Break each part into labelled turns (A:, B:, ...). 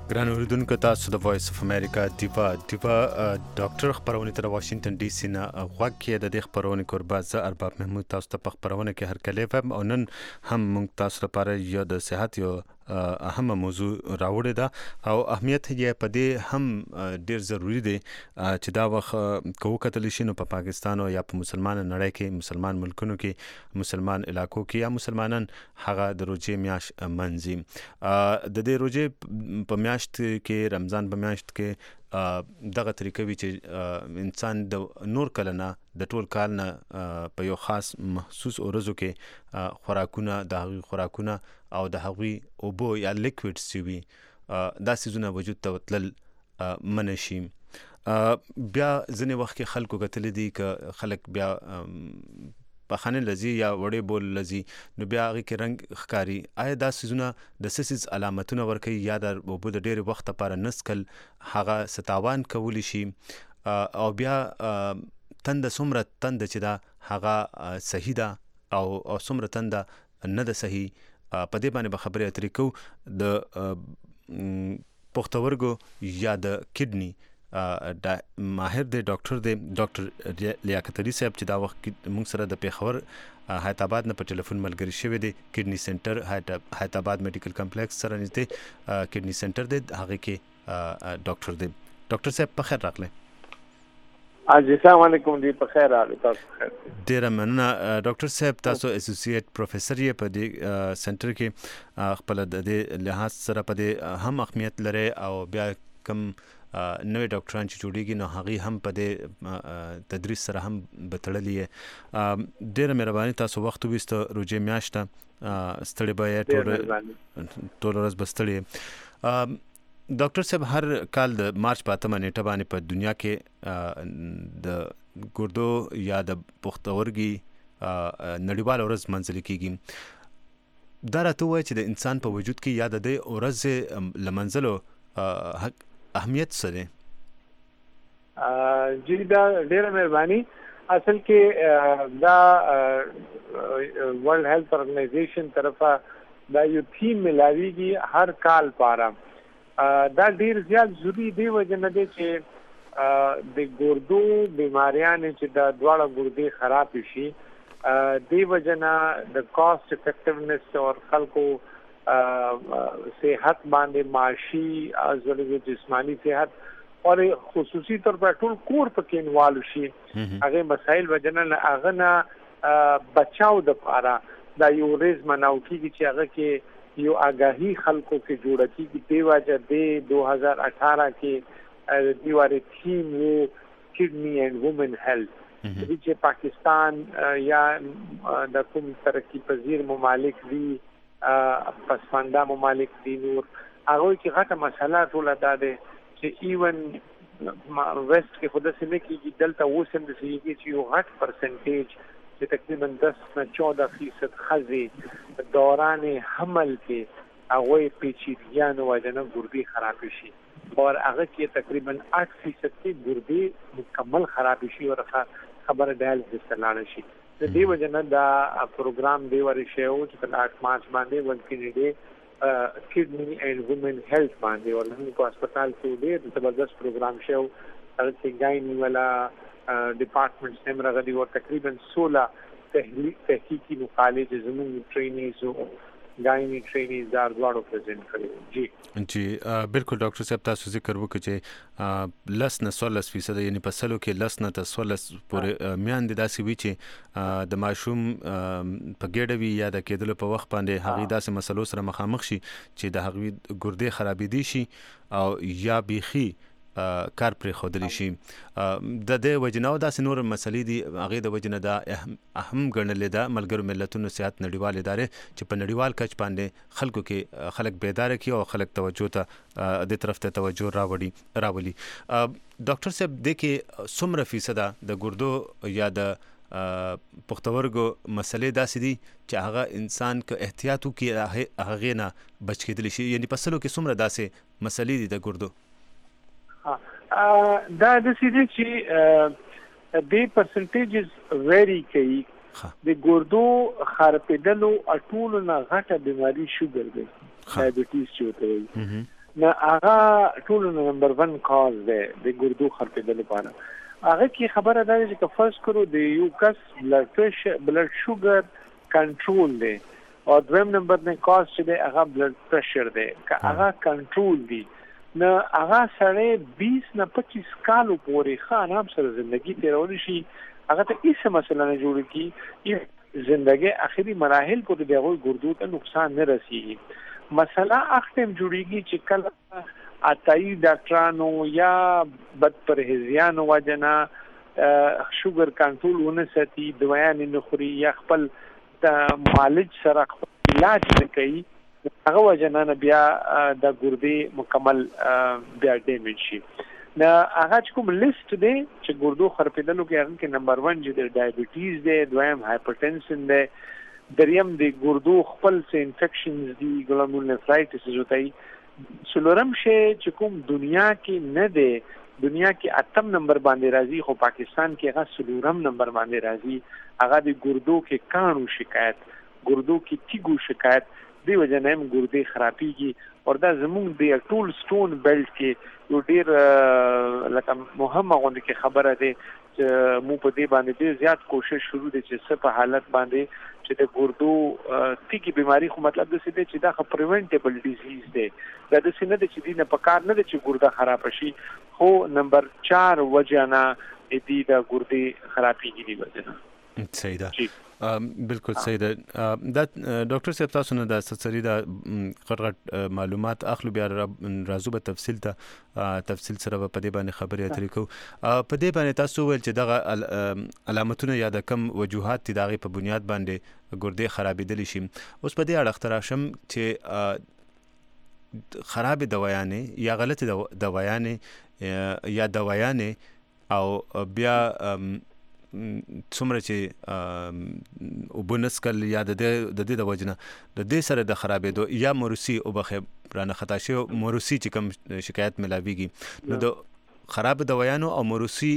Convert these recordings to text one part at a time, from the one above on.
A: ګران اوریدونکو تاسو د وایس اف امریکا دیوا ډاکټر خبرونه تر واشنگټن ډي سي نه غوږ کې د خبرونه قربا ز ارباب محمود تاسو ته خبرونه کې هر کله فهم او نن هم موږ تاسو لپاره یو د صحت یو اهم موضوع راوړی دا او اهمیت یې په دې هم ډیر ضروری دی چې دا وخت کوو کتل شي نو په پاکستان او یا په مسلمان نړۍ کې مسلمان ملکونو کې مسلمان علاقو کې یا مسلمانان هغه د روزې میاش منځي د دې روزې په میاشت کې رمضان په میاشت کې دغه طریقې وی چې انسان د نور کلنه د ټول کال نه په یو خاص محسوس اورزو کې خوراکونه د خوراکونه او د هغوی اوبو یا لیکویډ سوي دا سيزونه وجود ته تل منشي بیا ځنې وخت کې خلکو غتل دي ک خلک بیا په خانه لذي یا وړې بول لذي نو بیا هغه کې رنگ ښکاری آیا دا سيزونه د سسیز علامتونه ورکي یا د اوبو د ډېر وخت لپاره نسکل هغه ستاوان کولی شي او بیا تند سمره تند چې دا هغه صحیح ده او سمره تند نه ده صحیح په دې باندې به خبرې اترې کو د پښتورګو یا د کډنی ماهر دی ډاکټر لیاقت علي صاحب چې دا وخت موږ سره د پیښور حیات آباد نه په ټلیفون ملګری شوی دی کډنی سنټر حیات آباد میډیکل کمپلیکس سره نږدې کډنی سنټر دی هغه کې ډاکټر دی ډاکټر صاحب په خیر راغلی
B: السلام علیکم دی په خیر راغلی تاسو خیر
A: ډیر مننه ډاکټر صاحب تاسو اسوسییټ پروفیسور یې په دې سنټر کې خپل د دې لحاظ سره په دې هم اهمیت لري او بیا کم نوې ډاکټران چې جوړیږي نو هغه هم په دې تدریس سره هم بتړلې ډیره مهرباني تاسو وخت وست روزه میاشت ستړي به ټول ورځ بستړي ډاکټر صاحب هر کال د مارچ په 8 نیټه باندې په دنیا کې د ګردو یا د پښتورګي نړیوال ورځ منځل کیږي دا راته وایي چې د انسان په وجود کې یا د دې ورځ لمنځلو اهمیت سره
B: جی دا ډیره مهرباني اصل کې دا ورلد هیلث ارګنایزیشن طرفه دا یو تیم ملاویږي هر کال پاره دا ډیر زیات ضروری دی وجنه دي چې د ګردو بیماریاں چې د دواړه ګردې خراب شي دی وجنه د کاست افیکټیونس او خلکو صحت باندې معاشي از ول از جسمانی صحت اور خصوصي طور پر ټول کور پکې انوالو شي هغه مسائل وجنه هغه نه بچاو د پاره دا یو ریز مناو کیږي چې هغه کې یو آگاهی خلکو کې جوړه کیږي دی واجه د 2018 کې دیواره تیم یو کډنی اینڈ وومن هیلث چې پاکستان یا د کوم ترقی پذیر ممالک دي پسمانده ممالک دي نور هغه کې غټه مسله ټول ده چې ایون ویسٹ کې خود سره کې دلته وسم د سیږي چې یو غټ پرسنټیج چې تقریبا 10 نه 14% خزي دوران حمل کې هغه پیچیدګیان وجنه ګردې خراب شي او هغه کې تقریبا 8% کې ګردې مکمل خراب شي او خبره ډایلسیس لاله شي د دې وجنه دا پروګرام دی ورشي او چې په 8 مارچ باندې ورکړي دي کډنی اینڈ وومن هیلث باندې ولنه په هسپتال کې دی زبردست پروګرام شو چې ګاینی ولا ډپارټمنټ سیمرا غدي او تقریبا 16 تحقیقی مقالې چې زموږ ټرینیز او ګاینی ټرینیز دار دواړو پرزنټ کړي
A: جی بالکل ډاکټر صاحب تاسو ذکر وکړئ چې لس نه 16% یعنی په سلو کې لس نه 16 پورې میان دي داسې وی چې د ماشوم په ګډه وی یا د کېدل په وخت باندې هغه داسې مسلو سره مخامخ شي چې د هغه ګردې خرابې دي شي او یا بيخي کار پر خودلی شي د دې وجنه او داسې نور مسلې دي هغه د وجنه دا اهم ګڼل ده ملګرو ملتونو صحت نړیوال ادارې چې په نړیوال کچ باندې خلکو کې خلک بیدار کی او خلک توجه ته د طرف ته توجه راولي ډاکټر صاحب د کې څومره فیصد د ګردو یا د پښتورګو مسلې داسې دي چې هغه انسان که احتیاط وکړي هغه نه بچ کېدلی شي یعنی په سلو کې څومره داسې مسلې دي د ګردو
B: دا د سیدي چې د پرسنټیجز ویری کوي د ګردو خرابېدلو اټول نه غټه بیماری شوګر دی ډایبټیز چې وته نه هغه ټول نمبر 1 کاز دی د ګردو خرپېدل لپاره. هغه کې خبره ده چې فرض کړو د یو کس بلډ شوګر کنټرول دی او دویم نمبر نه کاز چې دی هغه بلډ پريشر دی که هغه کنټرول دی نه هغه سره 20 نه 25 کال پورې ښه آرام سره ژوندۍ تیرول شي هغه ته هیڅ مسله نه جوړ کی ژوندۍ اخري مراحل په دغه ګردو ته نقصان نه رسیږي. مسله اختم جوړیږي چې کله اتای ډاکټرانو یا بد پرهیزیانو وجنا شوګر کنټرول ونه ساتي دوايان نه خوري یا خپل معالج سره علاج نه کوي هغه وجنا بیا د ګردې مکمل بیا ډیمیج شي. نه هغه کوم لیست دی چې ګردو خرپېدلو کې هغه کې نمبر 1 چې د ډایبټیز دی دویم هایپرټنشن دی دریم د ګردو خپل څه انفیکشنز دي ګلومرولونیفرایټس جوړای څلورم شی چې کوم دنیا کې نه دی دنیا کې اتم نمبر باندې راځي خو پاکستان کې هغه څلورم نمبر باندې راځي هغه د ګردو کې کانو شکایت ګردو کې تیګو شکایت دی وجنه هم ګردې خرابېږي او دا زموږ د ټول سټون بیلټ کې یو ډیر لکه مهمه غونډه کې خبره ده چې مو په دې باندې ډیر زیات کوشش شروع دي چې څه په حالت باندې چې د ګردو تیګي بیماری خو مطلب د څه دی چې دا پریونټیبل ډیزیز دی دا د څه نه دی چې دینه په کار نه دی چې ګرده خراب شي خو نمبر 4 وجانا دې د ګردې خرابېږي دی وجنه.
A: صحیح ده بالکل صحیح ده. دا ډاکټر صاحب تاسو نه د سری د غټ معلومات اخلو بیا راځو به تفصیل سره په دې باندې خبرې اترې کوو. په دې باندې تاسو ویل چې دغه علامتونه یا د کم وجوهات دي دغه په بنیاد باندې ګردې خرابېدلی شي. اوس په دې اړه اختراشم چې خراب دوايانې یا غلط دوايانې یا دوايانې او بیا څومره چې وبنسکل یا د دې د وجنه د دې سره د خرابېدو یا موروثي او بخبرانه خطا شي موروثي چې کوم شکایت ملاويږي نو د خراب دوايانو او موروثي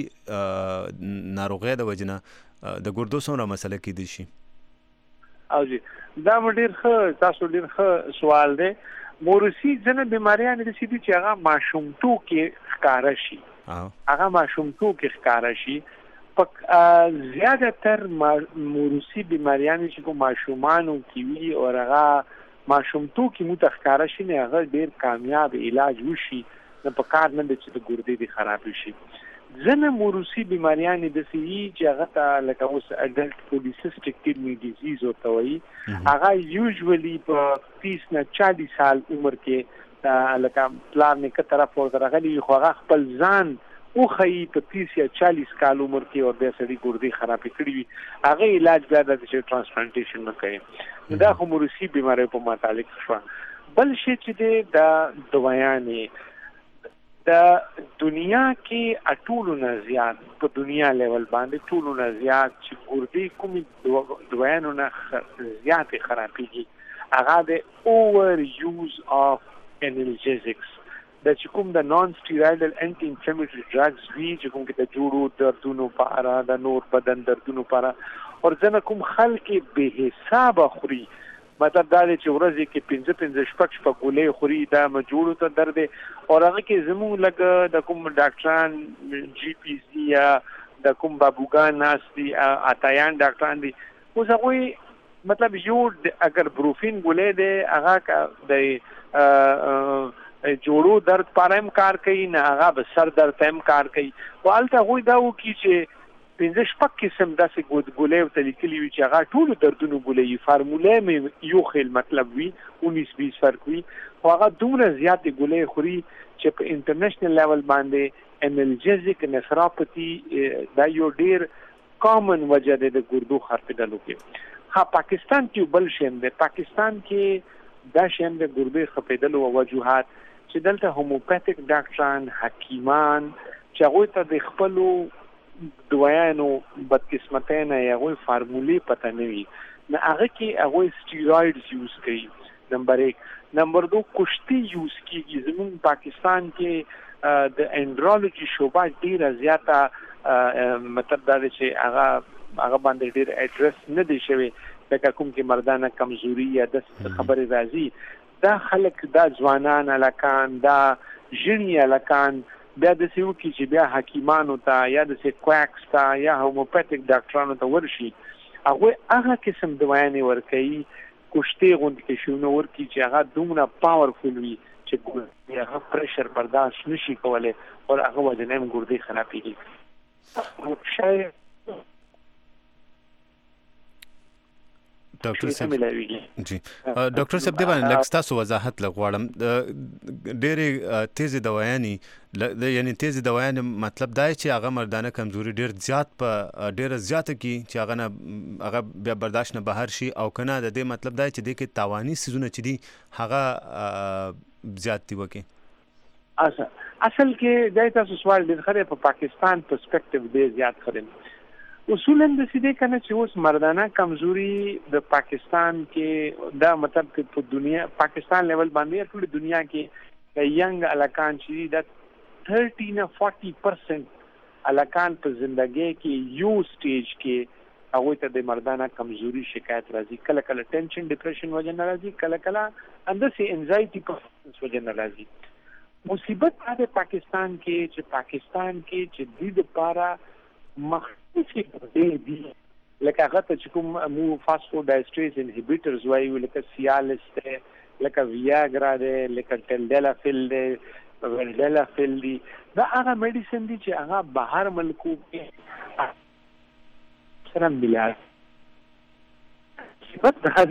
A: ناروغي د وجنه د ګردو څومره مسله کېدی شي.
B: او جی دا ډیر ښه تاسو ډیر ښه سوال دی. موروثي ځنه بیماریاں د سې دي چې هغه ماشومتو کې ښکارا شي هغه ماشومتو کې ښکارا شي زیاده تر موروثي بیماریاں چې کوم ماشومانو کې وي او هغه ماشومتو کې متخکاره شي نه هغه ډیر کامیاب علاج وشي نه په کار نه چې د ګردې د خراب شي. ځنه موروثي بیماریاں د سې چې هغه ته لکه اوس اډلټ پولیسیسټیک کډنی ډیزیز ورته وایي هغه یوزولي په 30 نه 40 سال عمر کې لکه پلان نه کې طرف ورغلي خو هغه خپل ځان او خی په 30 یا 40 کال عمر کې او د سړي ګردې خرابې کړې وي هغه علاج بیا د ترانسپلانټیشن نه کوي. دا خو موروثي بیماری په متعلق شو. بل شي چې د دوايانې د دنیا کې اټولو نه زیات په دنیا لیول باندې ټولو نه زیات چې ګردې کومې دوايانو نه زیات خرابېږي هغه د اوور یوز اف انالجیزکس د چې کوم د نان سټیرايډل انټي انفلیمیټری ډرګز وی چې کوم کې د جوړو دردونو لپاره د نور بدن دردونو لپاره او ځنه کوم خلک به حساب خوري مطلب دا چې ورځې کې 15 شپږ ګولې خوري دا مجوړو ته درد او هغه کې زموږ لګ د کوم ډاکټران جی پی سي یا د کوم بابوګان ناس دي اتایان ډاکټران دي اوس هغه مطلب یو اگر بروفین ګولې ده هغه د جوړو درد پارم کار کوي نه هغه به سر درد هم کار کوي والته وای دا وکي چې 15 شپږ قسم داسې ګولې او تلیکلی وي چې هغه ټول دردونو ګولې فارموله مې یو خل مطلب وي 19-20 فرق وي خو هغه دومره زیات ګولې خوري چې په انټرنیشنل لیول باندې انالجیزک نفراپاتی دا یو ډیر کامن وجه ده د ګردو خرابېدلو کې. ها پاکستان کې بل شیم ده پاکستان کې دا شیم د ګردې خرابېدلو وجوهات چې دلته هوموپاتیک ډاکټران حکیمان چې هغه ته د خپل دوايانو بدقسمتانه یا غوي فارمولې پته نه وي نه هغه کې هغه سټیرايډز یوز کوي. نمبر 1 نمبر 2 کشتي یوز کیږي. زموږ پاکستان کې د انډرولوژي شوبه ډیره زیاته مطلب دا چې هغه باندې ډیر اډرس نه دی شوی لکه کوم کې مردانه کمزوري یا د خبرې راځي دا خلک دا ځوانان الکان دا ژنی الکان بیا د سیو کې چې بیا حکیمانو ته یا د سی کوکس ته یا هوموپاتیک ډاکټرانو ته ورشي هغه قسم دوايانې ورکوي کوشتې غوندې کې شونه ورکي چې هغه دومره پاورفل وي چې هغه پرشر برداشت نشي کولای او هغه وجه نه ګردې خرابېږي. شاید
A: ډاکټر صاحب جی ډاکټر صاحب دی باندې لږ تاسو وضاحت لغواړم ډېرې تیزې دوايانې یعنی تیزې دوايانې مطلب دا چې هغه مردانه کمزوري ډېره زیاته کی چې هغه بیا برداشت نه بهر شي او کنه د دې مطلب دا چې د کې تاواني سيزونه چې دي هغه زیات دي وکي.
B: اصل کې دا تاسو سوال ډېر خره په پاکستان پرسپیکټیو دی زیات خره اصولاً د سیدې کنه چې اوس مردانه کمزوري د پاکستان کې دا مطلب چې په دنیا پاکستان لیول باندې ټول دنیا کې ینګ الکان چې دا 30 نه 40% الکان په ژوندۍ کې یو سټیج کې هغه ته د مردانه کمزوري شکایت راځي کله کله ټینشن ډیپریشن وجه نه راځي کله کله اندسي انزایټي په وجه نه راځي. مصیبت د پاکستان کې چې د دې لپاره مخصوصي دي لکه هغه چې کوم مو فاسفودایستریز انهبیټرز وایي لکه سیالس ته لکه ویاګرا ده لکه ټلډلافیل ده ولډلافیل دي دا هغه میډیسن دي چې هغه بهر ملکو کې سره ملي صفت ده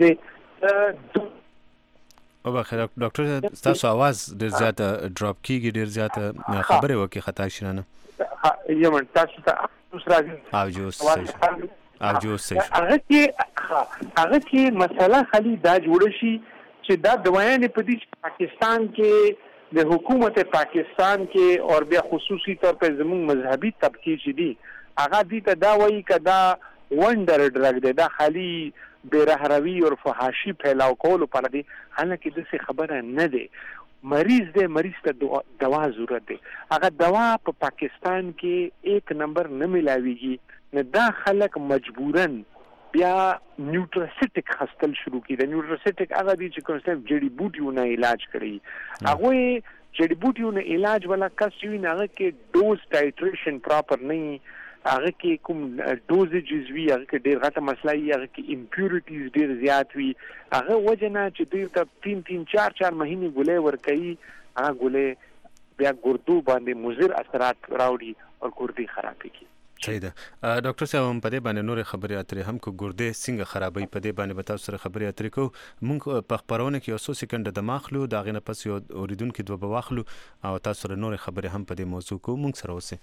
A: او بخیر ډاکټر تاسو आवाज ډیر زیات ډراپ کیږي ډیر زیات خبره وکي خطا شینه
B: یمن تاسو ته
A: او جو صحیح
B: هغه کې مسله خالي دا جوړ شي چې دا دوايانې په دې پاکستان کې د حکومت پاکستان کې او بیا خصوصي طور په زموږ مذهبي طبقه چې دي هغه دې ته دا وایي کدا وندر ډرګ دی دا خالي بیرهروی او فحاشي پھیلاو کول پر دي حالکه د څه خبره نه دی مریض ته دوا ضرورت دی هغه دوا په پاکستان کې ایک نمبر نه ملاويږي نه دا خلک مجبورن بیا نیوټراسیټک خستل شروع کړي د نیوټراسیټک هغه دي چې کوم څه جړی بوټیو نه علاج کړي هغه جړی بوټیو نه علاج ولا کس وی نه کې ډوز ټایټریشن پراپر نه هغه کې کوم ډوزیجز وی هغه کې ډېر غټه مسله وي هغه کې امپیورټیز ډېر زیات وي هغه وجنه چې دوی ته 3-4 مهینې ګولې ورکړي هغه ګولې بیا ګردو باندې مضر اثرات راوړي او ګردې خرابېږي.
A: صحیح ده ډاکټر صاحب په دې باندې نور خبرې اترې هم کو ګردې څنګه خرابې په دې باندې به تاسو سره خبرې اترې کو مونږ په خبرونه کې اوسو سکند د ماخلو دا غنه پس یو اوریدونکو دوه بواخلو او تاسو سره نور خبرې هم په دې موضوع کو مونږ سره اوسه.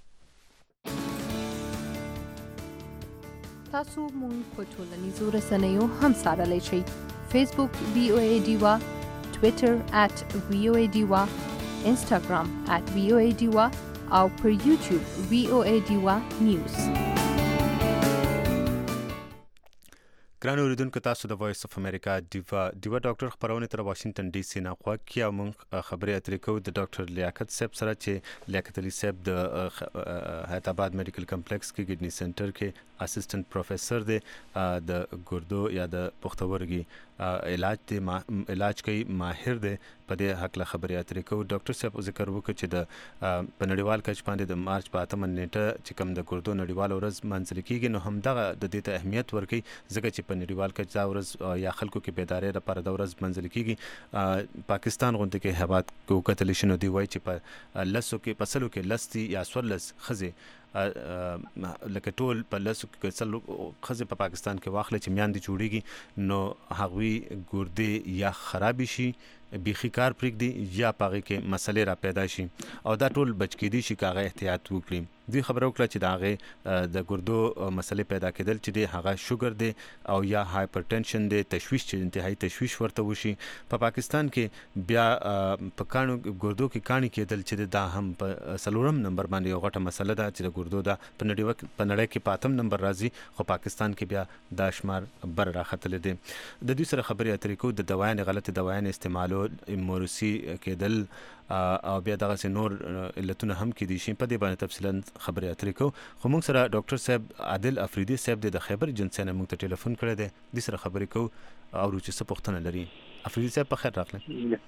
C: تاسو مونږ په ټولنیزو رسنیو هم سره شئ فیسبوک VOA ډیوا ټوئیټر @VOA ډیوا انستګرام @VOA ډیوا او پر یوټیوب VOA ډیوا نیوز.
A: ګران اوریدونکو تاسو د وایس اف امریکا ډیوا ډاکټر خبرونه تر واشنگټن ډي سي نه خواکیا مونږ خبرې اترې کوو د ډاکټر لیاقت صاحب سره چې لیاقت علي صاحب د حیات آباد میډیکل کمپلیکس کې ګډنی سنټر کې اسسټنټ پروفیسور دی د ګردو یا د پښتورګي علاج کوي ماهر دی په دې حق له خبرې اترې کوو. ډاکټر صاحب ذکر وکړ چې د په نړیوال کچ باندې د مارچ په 8 نیټه چې کوم د ګردو نړیوال ورځ منځل کیږي نو هم دغه د دې ته اهمیت ورکړي ځکه چې په نړیوال کچ دا ورځ یا خلکو کې بیداری لپاره د ورځ منځل کیږي. پاکستان غونډه کې هواد کو کتل شنو دی وای چې په لسو کې پسلو کې لستي یا سولس خزه لکه ټول په لاسو کې څلو خزه په پاکستان کې واخلې چې میان دي جوړيږي نو هغوی ګردې یا خرابې شي بيخي کار پرېږدي یا پاغه کې مسلې را پیدا شي او دا ټول بچ کېدي شي کاغه احتیاط وکړي. دوی خبرو کړه چې داغه د ګردو مسلې پیدا کېدل چې د هغه شوګر دی او یا هایپرټنشن دی تشویش چې انتهایی تشویش ورته وشي. په پاکستان کې بیا په کانو ګردو کې کانی کېدل چې دا هم په سلورم نمبر باندې یو غټه مسله ده چې د ګردو دا په نړۍ کې پاتم نمبر راځي خو پاکستان کې بیا دا شمار بر راختل دي. د دې سره خبرې اترې کو د دوايانې غلط دوايانې استعمالو امورسي کېدل او بیا دغه نور علتونه هم کې دي شي په دې باندې تفصیلا خبرې اترې کو. خو موږ سره ډاکټر صاحب عادل افریدي صاحب د خیبر ایجنسی نه موږ ته ټلیفون کړی دی د سره خبرې کو او چې څه پوښتنه لري افریدي صاحب په خیر راغلی.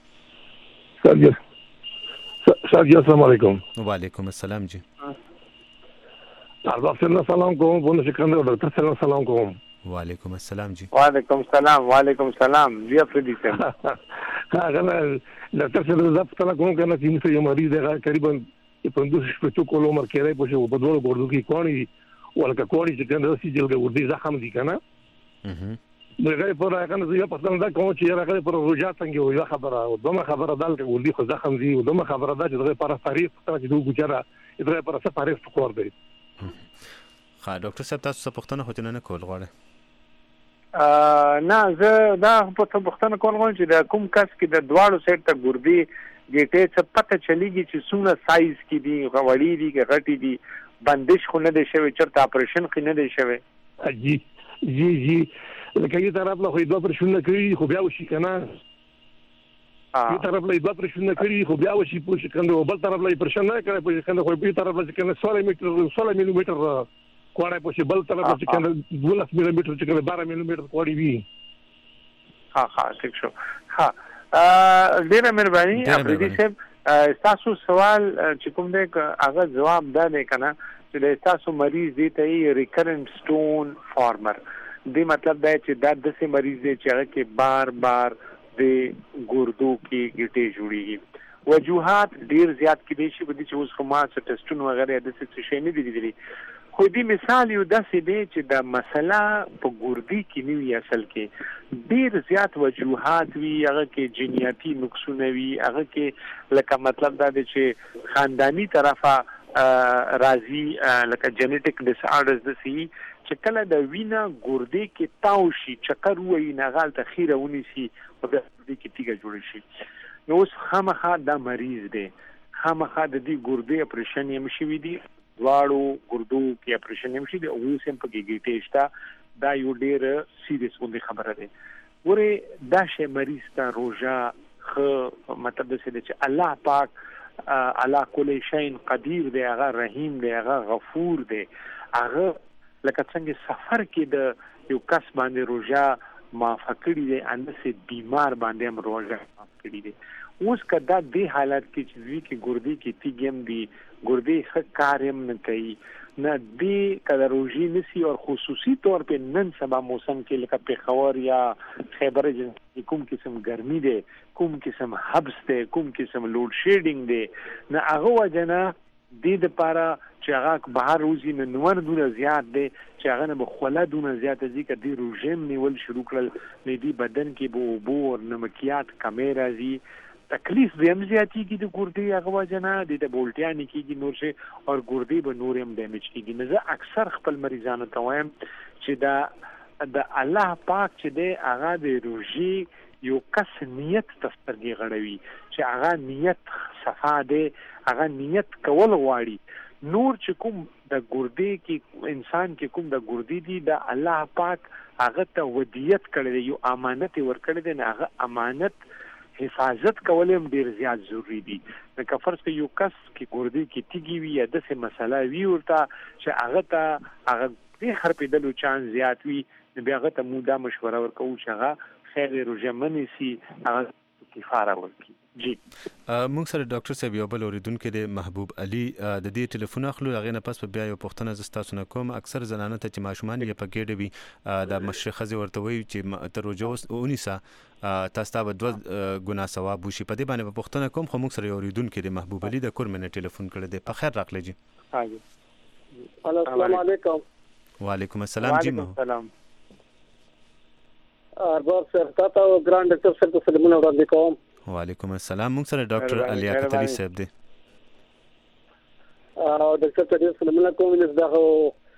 D: سر جی السلام علیکم.
A: وعلیکم السلام جی.
D: ارباب صاحب سلام کوم، بونه سکندر ډاکټر صاحب سلام کوم.
A: وعلیکم السلام جی.
B: وعلیکم السلام جی افریدي صاحب.
D: هغه ډاکټر صاحب زه پته کوم کنه چې موږ یو مریض دی تقریبا 15 شپږ کولو عمر کې راځي په په دوه ګردو کې کوړی ولکه کوړی چې کنه سې جلګه ورته زخم دي کنه. دغه پر هغه نه یو پښتون دا کوم چې هغه پر روجا څنګه یو خبره او دوه خبره دال کې ولدي خو زخم دي او دوه خبره دا چې دغه پر تاریخ چې دوه ګجرا دغه پر څه تاریخ فکر دی.
A: ها ډاکټر صاحب تاسو څه پښتنه هوته نه کول غواړئ؟
B: نه زه دا په پښتنه کول غواړم چې دا کوم کس کې د دواړو سایډ ته ګردې ګټې څه پته چلیږي چې څونه سایز کې دي غوړې دي کې غټې دي بندش خو نه دی شوی چرته اپریشن خو نه دی شوی.
D: جی لکه یو طرف له خو دوه اپریشن نه کړی خو بیا وشي کنه. یو طرف له دوه اپریشن نه کړی خو بیا وشي پوه شي کنه بل طرف له اپریشن نه کړی پوه شي کنه خو یو طرف له کنه 16 ملي میټر کوړای پوه شي بل طرف له کنه 12 ملي میټر چې کنه 12 ملي میټر کوړی وي.
B: ها ٹھیک شو. ها ډیره مهرباني افریدي صاحب تاسو سوال چې کوم دی هغه جواب دا دی کنه چې تاسو مریض دی ته ریکرنٹ سټون فارمر دی مطلب دا چې دا د سه مریض دی چې هغه کې بار د ګردو کې ګټې جوړیږي. وجوهات ډیر زیات کې دي چې بده چې اوس کومه ټیسټونه وغیرہ د څه شي نه دي دي. خو دې مثال یو داسې دی چې دا مسله په ګردي کې نیوي اصل کې ډیر زیات وجوهات وی هغه کې جنیاتي نقصونه وی هغه کې لکه مطلب دا دی چې خاندانی طرفه راځي لکه جنیټیک ډیس آرډرز د سی چې کله د وینا ګردې کې تاو شي چکر وای نه غال تخیره ونی سي او د دې کې تیګه جوړ شي. نو اوس خامخا دا مریض دی خامخا د دې ګردې اپریشن یې مشوي دي دواړو ګردو کې اپریشن یې مشي دي او سم په کې ګټېشتا دا یو ډېر سیریس غونډه خبره ده. ورې دا شی مریض ته روزه خو مطلب د څه چې الله پاک الله کل شین قدیر دی هغه رحیم دی هغه غفور دی هغه لکه څنګه سفر کې د یو کس باندې روزه معافکړي دی انسه بیمار باندې هم روزه معافکړي دی. اوس کدا د حالت کې چې دوی کې ګردې کې تیګم دی ګردې ښه کارم نه کوي نه دی کله روزي نسی او خصوصي طور په نن سبا موسم کې لکه پیښور یا خیبر جنوبي کوم قسم ګرمي دی کوم قسم حبس دی کوم قسم لوډ شیډینګ دی نه هغه وجنه د دې لپاره چې هغه بهر روزي نه نور دونه زیات دی چې هغه نه بخوله دونه زیات دي چې د روزم نیول شروع کړل نه دی بدن کې بو او نمکیات کیمرا زی تکلیف دیم زیاتی کی د ګردې هغه وجنه د بولټیا نکیږي نور شي او ګردې به نور هم ډیمیج کیږي. نه زه اکثر خپل مریضانو ته وایم چې دا د الله پاک چې دی هغه د روزي یو کس نیت تسترګي غړوي چې هغه نیت صفا دی هغه نیت کول غواړي. نور چې کوم د ګردې کې انسان کې کوم د ګردې دی د الله پاک هغه ته ودیت کړی یو امانت ورکړی دی هغه امانت حفاظت کولم ډیر زیات ضروری دي. لکه فرض کې یو کس کې ګردې کې تیږي وي یا د څه مسله وی ورته چې هغه ته هغه به خرپېدلو چانس زیات وي بیا هغه ته مودا مشوره ورکوي چې هغه خیر روزمنی سي هغه کفاره ورکړي. جی
A: موږ سره ډاکټر صاحب یو بل اوریدونکو د محبوب علي د دې ټلیفون اخلو هغه نه پس بیا یو پښتنه زستاسو نه کوم اکثر زنانه ته چې ماشومان یې په ګډه وي د مشرخه ورته وي چې تر روزه اونیسا تاسو ته دوه ګنا ثواب وشي په دې باندې په پښتنه کوم خو موږ سره اوریدونکو د محبوب علي د کور منه ټلیفون کړی دی په خیر راغلی جی.
E: السلام علیکم.
A: وعلیکم السلام جی.
B: السلام
E: ارباب صاحب تاسو ګران ډاکټر صاحب ته سلامونه وړاندې کوم.
A: وعلیکم السلام. موږ سره ډاکټر الیاقت علي صاحب دی.
E: ډاکټر ته سلامونه کوم چې دا هو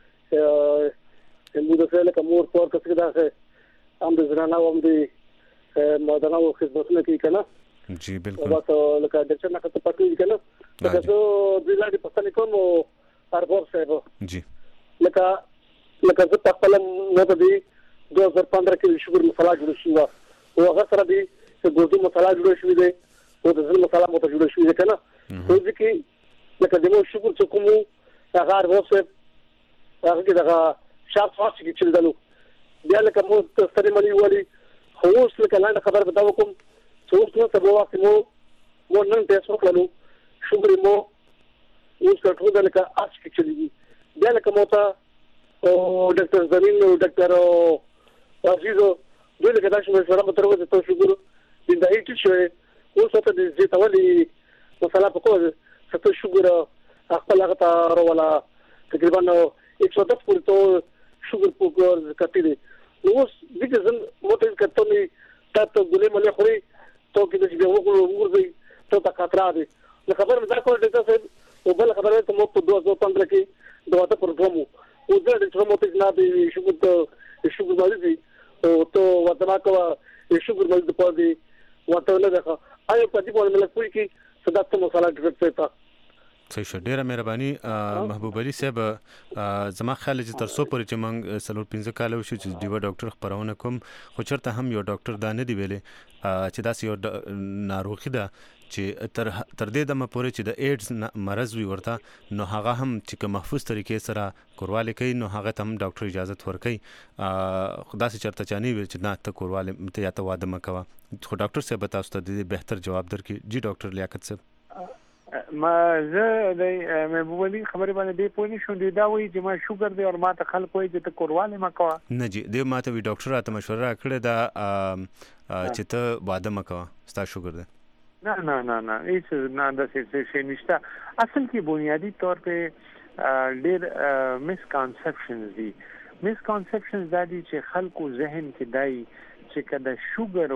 E: موږ د فعل کومور پور کڅ دا هم د زنانه هم د مدنه او خدمتونه کوي کنه.
A: جی بالکل.
E: تاسو لکه ډاکټر نه کته پټوي کنه. تاسو د لاندې پښتنې کوم ارباب صاحب.
A: جی
E: لکه زه په خپل نو ته دی 2015 کې شوګر مسله جوړ شو او هغه سره دی چې ګردو مسله جوړ شوې ده او د زړه مسله مو ته جوړ شوې ده کنه. خو ځکه لکه دمو شوګر چې کوم هغه ورسې هغه کې دا شارټ فاست کې چل دلو بیا لکه مو ستړي ملي ولي خو اوس لکه لاندې خبر به دا وکړم چې اوس نو سبا وخت مو نن ټیسټ وکړلو شوګر مو اوس کټو لکه اچ کې چلی بیا لکه مو ته او ډاکټر زمين او ډاکټر عزیزو دوی لکه دا چې سره مترو ته شوګر د هیټ شوی اوس ته د دې تولي مثلا په کوم څه شوګر خپل هغه ته ولا تقریبا 110 پورې ته شوګر په کټی دی اوس دغه ځل موټر کټونی تاسو ګولې ملي خوري ته کې د دې وګورئ ته تا خطر دی نو خبر مې دا کوم ډاکټر صاحب او بل خبره ته مو په 2015 کې دواته پروګرام او دا د ټرموټیک نه دی شوګر باندې دی او ته وته ما کوه شوګر باندې په دې وته نه ده آیا په دې باندې ملک کوي کې صداقت مسله ډاکټر صاحب
A: صحیح ډیره مهرباني محبوب علي صاحب زما خیال چې تر څو پورې چې موږ سلور 15 کال وشو چې دیو ډاکټر خبرونه کوم خو چرته هم یو ډاکټر دا نه دی ویلې چې دا یو ناروغي ده چې تر دې دمه پورې چې د ایډز مرض وي ورته نو هغه هم چې محفوظ طریقې سره کورواله کوي نو هغه ته هم ډاکټر اجازه ورکوي خدا سي چرته چاني ویل چې نه ته کورواله ته یا ته واده مکوا خو ډاکټر صاحب تاسو ته د بهتر جواب درکړي جی ډاکټر لیاقت صاحب
B: ما زه د محبوب علي خبرې باندې دی پوه نه شوم دا وایي چې ما شوګر دی او ما ته خلک وایي چې ته کورواله مکوا
A: نه جی دی ما ته وی ډاکټر راته مشوره راکړه دا چې ته واده مکوا ستا شوګر دی
B: نه هیڅ نه د څه نشته اصل کې بنیادی طور په ډېر مسکانسپشنز دي مسکانسپشنز دا دي چې خلکو ذهن کې دای چې کله شوګر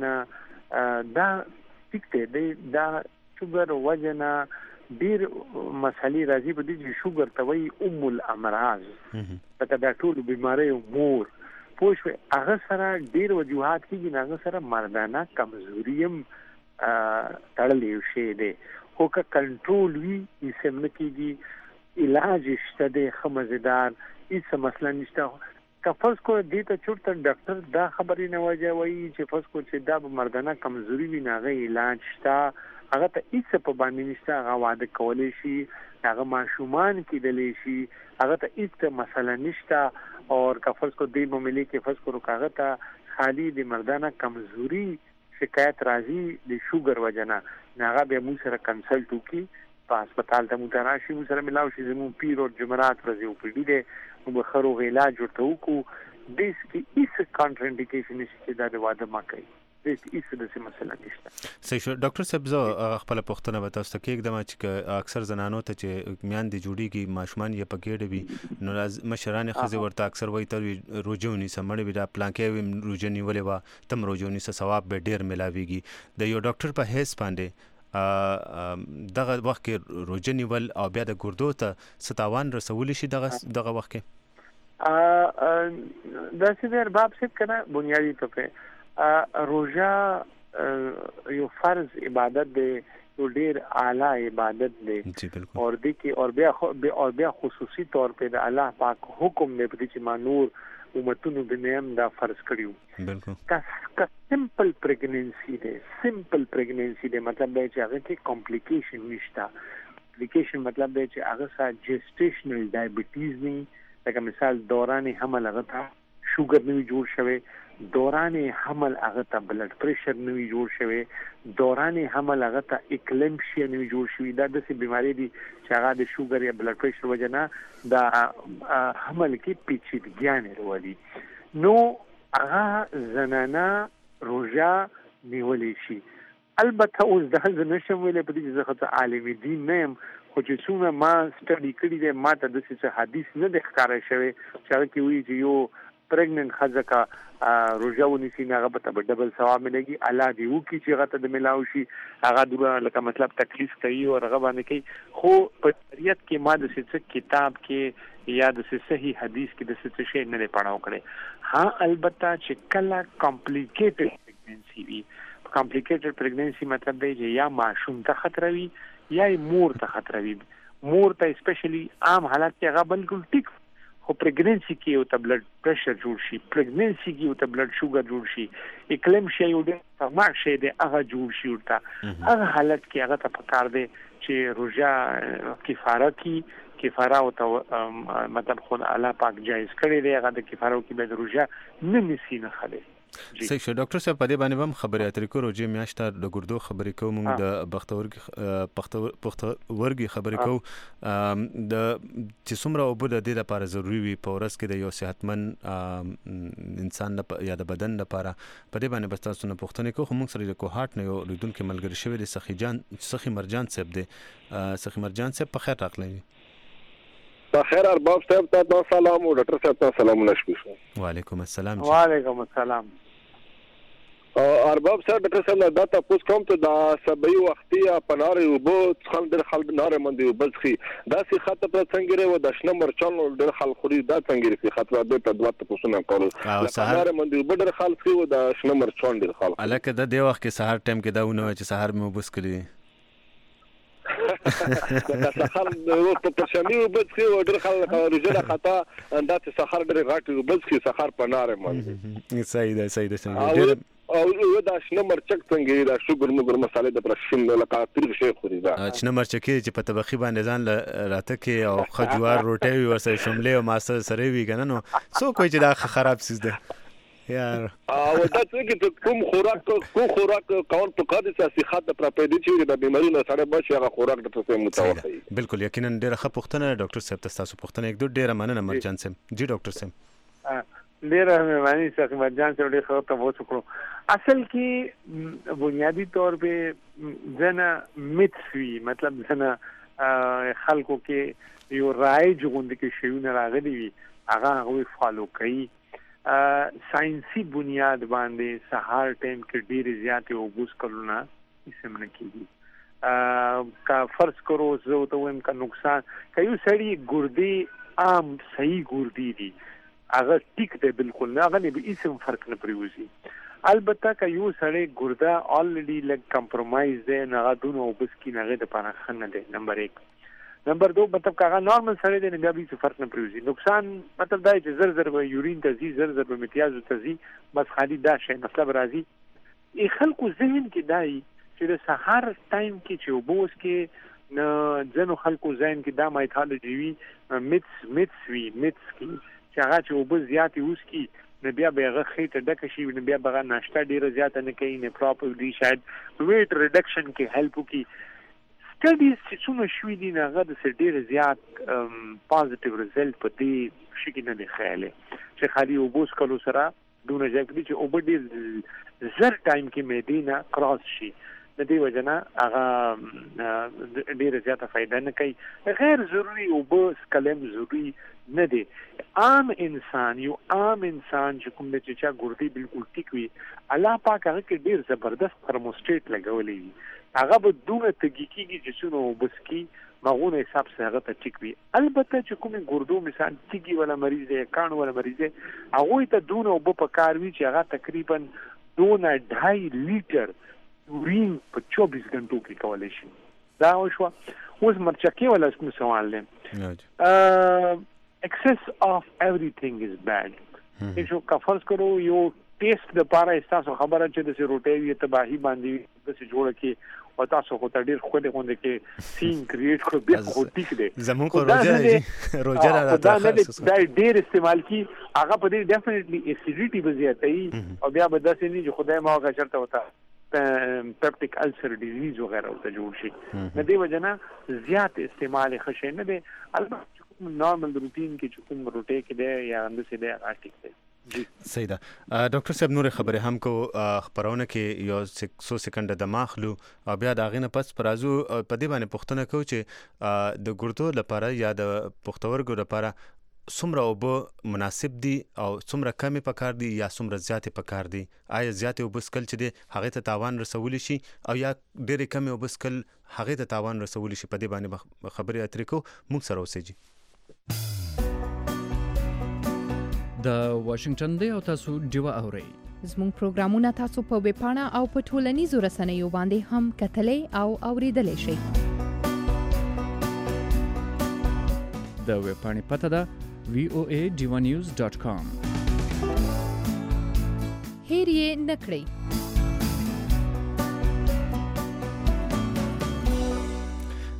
B: وجنه دا ټیکته دا شوګر وجنه ډیر مسالې راځي په دې چې شوګر ته وایي الامراض لکه دا ټول بیماری مور پوښ هغه سره ډیر وجوهات کېږي هغه سره مردانه کمزوریم تړلې شي دی خو که کنټرول وي یې سم کېږي علاج شته دی خمزدار هیڅ مسله نشته کفس کو دې ته چورته ډاکټر دا خبرې نه وایي چې فس کو چې دا مردانه کمزوري وي نه علاج شته هغه ته هیڅ په باندې نشته هغه واده کولای شي هغه ماشومان کېدلی شي هغه ته هیڅ مسله نشته او کفس کو دې مملي کې فس کو هغه ته خالی د مردانه کمزوري شکایت راځي د شوګر وجنه هغه به موږ سره کنسلټ وکړي په هسپتال ته موږ راشي موږ سره ملاوي شي زموږ پیر او جمعرات ورځي او پړي دي موږ خرو علاج ورته وکړو د دې هیڅ کانټرینډیکیشن نشته دا د واده ما کوي هیڅ د څه مسله نشته
A: صحیح ډاکټر صاحب زه خپل پوښتنه به تاسو ته کېږم چې اکثر زنانو ته چې میان دي جوړیږي ماشومان یې پکېډ وي نو مشران خزه ورته اکثر وایي تر روجونی سمړې وي دا پلانکې وي روجنی ولې وا تم روجونی سره ثواب به ډیر ملاويږي د یو ډاکټر په هیڅ باندې دغه وخت کې روجنی ول او بیا د ګردو ته ستاوان رسول شي دغه وخت
B: کې دا څه باب څه کنه بنیادی طور روزه یو فرض عبادت دی یو ډیر اعلی عبادت دی اور دی کې اور بیا خصوصي طور په د الله پاک حکم دی چې ما نور امتونو بنیم دا فرض کړیو
A: بالکل
B: کا سمپل پریګننسي دی مطلب دی چې هغه کې کمپلیکیشن نشته کمپلیکیشن مطلب دی چې هغه سره جسټیشنل ډایبټیز نه لکه مثال دوران حمل هغه ته شوګر نه جوړ شوی دوران حمل هغه ته بلډ پریشر نه جوړ شوی دوران حمل هغه ته اکلمپشیا نه جوړ شوی دا د څه بیماری دي چې هغه د شوګر یا بلډ پریشر وجنه دا حمل کې پیچیدګیان وروړي نو هغه زنانه روزه نیولې شي البته اوس د هغه نشم ویلې په دې ځکه چې عالم دین نه خو چې څومره ما سټډي کړی دی ما ته د څه حدیث نه د ښکارا شوی چې هغه کې وی چې یو پرګننت خزکا روزه ونیسي هغه به ډبل ثواب ملګي الله دی وکي چې هغه ته د ملاوي شي هغه دغه لکه مطلب تکلیف کوي او هغه باندې کوي خو په شریعت کې ما د څه کتاب کې یا د صحیح حدیث کې د څه شی نه پڑھاو کړي ها البته چې کله کمپلیکیټډ پریګننسي وي کمپلیکیټډ پریګننسي مطلب دی چې یا ماشوم ته خطر وي یا مور ته خطر وي مور ته اسپیشلی عام حالت کې هغه بالکل ټیک خو پریګننسي کې یو ته بلډ پریشر جوړ شي پریګننسي کې یو ته بلډ شوګر جوړ شي اکلمپشیا یو د فرماک شي د هغه جوړ شي ورته هغه حالت کې هغه ته پکار دی چې روزه کفاره او ته مطلب خود الله پاک جایز کړی دی هغه د کفاره کې به روزه نه نسی نه خله
A: صحیح شو ډاکټر صاحب په دې باندې هم خبرې اترې کوو چې میاشته د ګردو خبرې کوو موږ د پښتورګي خبرې کوو د چې څومره اوبه د دې لپاره ضروری وي په ورځ کې د یو صحتمن انسان یا د بدن لپاره په دې باندې بس تاسو نه پوښتنه کوو خو موږ سره د کوهاټ نه یو لیدونکو ملګری شوی دی سخي مرجان صاحب دی سخي مرجان صاحب په خیر راغلی
F: بخیر ارباب صاحب ته سلام او ډاکټر صاحب ته سلام نشو
A: وعلیکم السلام
B: وعلیکم السلام
F: ارباب صاحب ډاکټر صاحب دا تاسو کوم ته د سبي وختي پنار او بو خل در خل نار مندي وبځخي دا سي خط پر څنګه و د شنمبر چانل در خل خوري دا څنګه سي خط د تدوات تاسو نه کول نار مندي وبدر خل خي و د شنمبر چانل در خل
A: الکه د دې وخت کې سحر ټایم کې دا ونه چې سحر مې وبس کړی
F: سحر وخت په شمي وبځخي و در خل رجله خطا دا سحر در غاټي وبځخي سحر پنار مندي
A: صحیح ده
F: او دا شنمر چک څنګه دا شوګر موګر مصالې د پرشین لکه تریخ شي خوري دا
A: شنمر چکی چې په طبخي باندې ځان راته کې او خجوار روټي ورسره شملې او ماسه سره وی کنه نو څو کوی چې دا خراب سیز ده یار
F: او دا څنګه کوم خوراک کول په قاعده اساسي خاطر پر پیدا چې د بیماری نه سره بچي هغه خوراک د تاسو متوقع
A: بالکل یقینا ډیره ښه پوښتنه ډاکټر صاحب تاسو پوښتنه یک ډیره مننه مرجان صاحب جی ډاکټر صاحب
B: ډیره مهرباني سخي مرجان صاحب ډیره ښه تاسو وکړو اصل کې بنیادی طور په ځنه میتسوي مطلب ځنه خلکو کې یو رایج غوند کې شیونه راغلي وي هغه فالو کوي ساينسي بنیاد باندې سحر ټایم کې ډیر زیات اوبوس کولونه اسمه کیږي کا فرض کرو زه ته وایم کا نقصان کوي سړی ګردي عام صحیح ګردي دي هغه ټیک دی بالکل نه هغه به هیڅ فرق نه پریوزي البته که یو سړی ګرده الریډي لګ کمپرمایز دی نه غدون او بس کې نه د پاره خنه دی نمبر 1 نمبر 2 مطلب کاغه نارمل سړی دی نه بیا هیڅ فرق نه پریوزي نقصان مطلب دا چې زر به یورین تزي زر به امتیاز تزي بس خالي دا شی مطلب راځي ای خلکو ذهن کې دای چې د سحر ټایم کې چې وبوس کې نه ځنو خلکو ذهن کې دا مایثالوجي وی میتس کې چې هغه چې وب زیات یوز کی نه بیا به خېټه ډکه شي نه بیا به ناشته ډیره زیات نه کوي نه پراپرلی شاید ویټ ریډکشن کې هیلپ کوي سټډیز چې څومره شوي دي نه غد سره ډیره زیات پوزټیو ریزلټ په دې شي کې نه دی خیاله چې خالي وبوس کولو سره دونه ځکه چې وب ډیر زر ټایم کې مدینه کراس شي د دې وجنه هغه ډیره زیاته فائدہ نه کوي غیر ضروری او بس کلم ضروری نه دی عام انسان چې کوم د چا ګردي بالکل ټیک وي الله پاک هغه کې ډیر زبردست ترموسټیټ لګولې وي هغه به دونه تګیکيږي چې څونو بس کی مغونه حساب سره هغه ته ټیک وي البته چې کوم ګردو مثال تیګي ولا مریض دی کانو ولا مریض دی هغه ته دونه او په کار وی چې هغه تقریبا 2.5 لیټر ورین په 24 غنټو کې کولای شي دا وشو اوس مرچکي ولا اسمه سوال دی excess of everything is bad چې کا فرض کرو یو ټیسټ د پاره تاسو خبره چې د روټي وي تباہي باندې د څه جوړ کې او تاسو خو ډیر خو دې غونډه کې سین کریټ کړو بیا خو ټیک دی
A: زمون کو روزه راځي
B: دا ډیر استعمال کی هغه په دې ډیفینیټلی اسیډیټي وزياتای او بیا به داسې نه چې خدای ما هغه چرته وتا پیپټیک السر ډیزیز وغیرہ او ته جوړ شي نه دی وجنه زیات استعمال خشه نه دی البته نارمل روټین کې چې کوم روټي کې دی یا اندسه دی اټیک دی
A: صحیح ده ډاکټر صاحب نور خبره هم کو خبرونه کې یو 100 سکند د ماخلو او بیا دا غینه پس پرازو په دې باندې پوښتنه کو چې د ګردو لپاره یا د پښتورګو لپاره څومره اوبه مناسب دي او څومره کمی پکار دي یا څومره زیاتې پکار دي آیا زیاتې اوبه سکل چې دي هغه ته تاوان رسول شي او یا ډېرې کمی اوبه سکل هغه ته تاوان رسول شي په دې باندې خبرې اترې کو موږ سره اوسېږي
G: د واشنگټن دی او تاسو ډیوه اورئ
C: زموږ پروګرامونه تاسو په ویب پاڼه او په ټولنیزو رسنیو باندې هم کتلای او اوریدلای شئ
G: د ویب پاڼې پته ده voadivanews.com
C: هیر یې نکړئ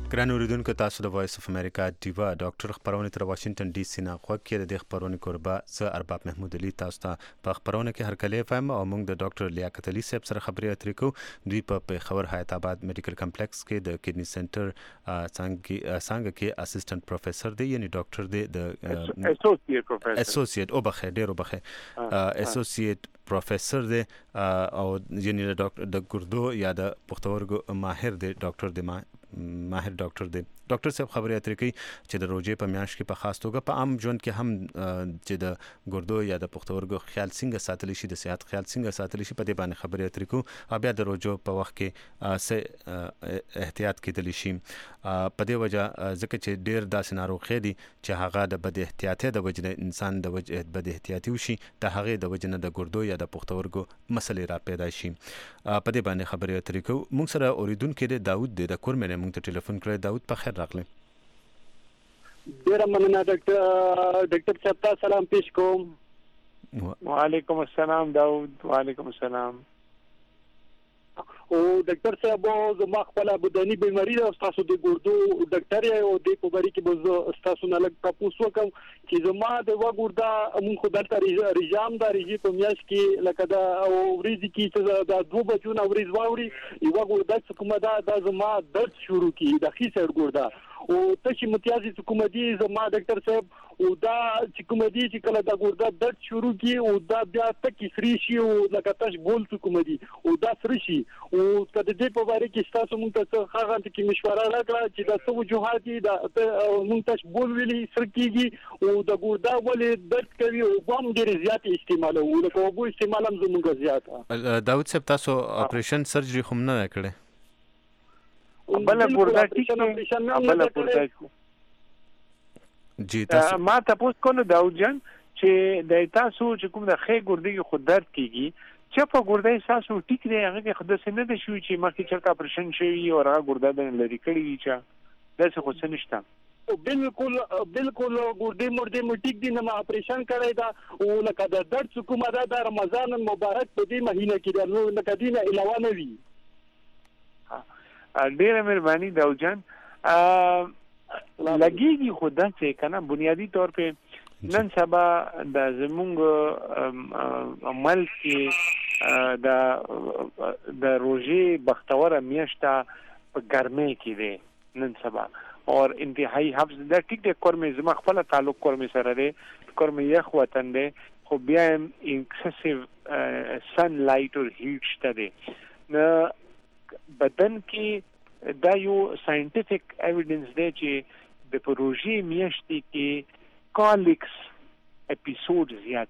A: ګران اوریدونکو تاسو د وایس اف امریکا دیوا ډاکټر خبرونه تر واشنگټن ډي سي نه خو کې د خبرونه کوربه ز ارباب محمود علي تاسو ته په خبرونه کې هرکلی فهم او موږ د ډاکټر لیاقت علي صاحب سره خبرې اترې کوو. دوی په خبر حیات آباد میډیکل کمپلیکس کې د کډنی سنټر څنګه کې اسسټنټ پروفیسور دی یعنی ډاکټر دی د
B: اسوسییټ پروفیسور
A: اسوسییټ او بخیر ډیر وبخیر اسوسییټ پروفیسور دی او یعنی د ډاکټر د ګردو یا د پښتورګو ماهر دی ډاکټر دی ماهر ډاکټر دی. ډاکټر صاحب خبرې اترې کوي چې د روزې په میاشت کې په خاص توګه په عام ژوند کې هم چې د ګردو یا د پښتورګو خیال څنګه ساتلی شي د صحت خیال څنګه ساتلی شي په دې باندې خبرې اترې کوو او بیا د روزو په وخت کې احتیاط کېدلی شي په دې وجه ځکه چې ډېر داسې ناروغۍ دي چې هغه د بد احتیاطۍ د وجې انسان د وجې بد احتیاطي وشي د هغې د وجې نه د ګردو یا د پښتورګو مسلې را پیدا شي. په دې باندې خبرې اترې کوو. موږ سره اوریدونکی دی داود دی د کورمې نه موږ ته ټلیفون کړی. داود په خیر راغلی.
H: ډیره مننه ډاکټر صاحب ته سلام پیش کوم.
B: وعلیکم السلام داود. وعلیکم السلام.
H: او ډاکټر صاحب زما خپل بدني بیماری ده تاسو د ګردو ډاکټر یې او د کوبري کې به تاسو نه لګ تاسو کوم چې زما د وګوردا مون خو دلته رژیم دا رژی په میاش کې لکه دا او ورځ کې چې دا 2 بجو نه ورځ واوري یو وګوردا چې کومه دا زما درد شروع کی د خې سر ګوردا او ته چې متیازي کومه دي زما ډاکټر صاحب او دا چې کومه دي چې کله دا ګوردا درد شروع کی او دا بیا تکي سری شي او لکه تاسو بول کومه دي او دا سری شي او کله دې په اړه کې تاسو مونږ ته هغه کې مشوره راکړه چې دا څه وجوهات دي دا مونږ تاسو بول ویلي سر کیږي او دا ګوردا ولې درد کوي او بام ډیر زیات استعمال او له کومو استعمال هم زموږ زیات.
A: داود صاحب تاسو اپریشن سرجری هم نه کړی؟
B: بل ګوردا ټیک
A: جی تاسو
B: ما تاسو کو نو داود جان چې د تاسو چې کوم د خې ګردې خو درد کیږي چې په ګردې تاسو ټیک دی هغه کې خود سره نه شوي چې مخکې چرته اپریشن شوی او هغه ګرده د لری کړی چې داسې خو څه نشته.
H: بالکل ګردې مرده ټیک دي نه اپریشن کړی دا او لکه د درد کومه دا رمضان مبارک په دې مهینه کې دا نو لکه دینه علاوه نه وي.
B: ډیره مهرباني داود جان. لګيږي خدا چې کنه بنیادی طور په نن سبا د زمونږ عمل کې د روزي بختوره میاشته په ګرمۍ کې دی نن سبا او انتهایی حفظ د ټیک د کورمې زما خپل تعلق کورمې سره دی. کورمې یخ وطن دی خو بیا ایکسسیو سن لایټ او هیټ شته دی نو بدن کې دا یو ساينټیفیک ایویډنس دی چې د پروژې میاشتې کې کالیکس اپیسوډ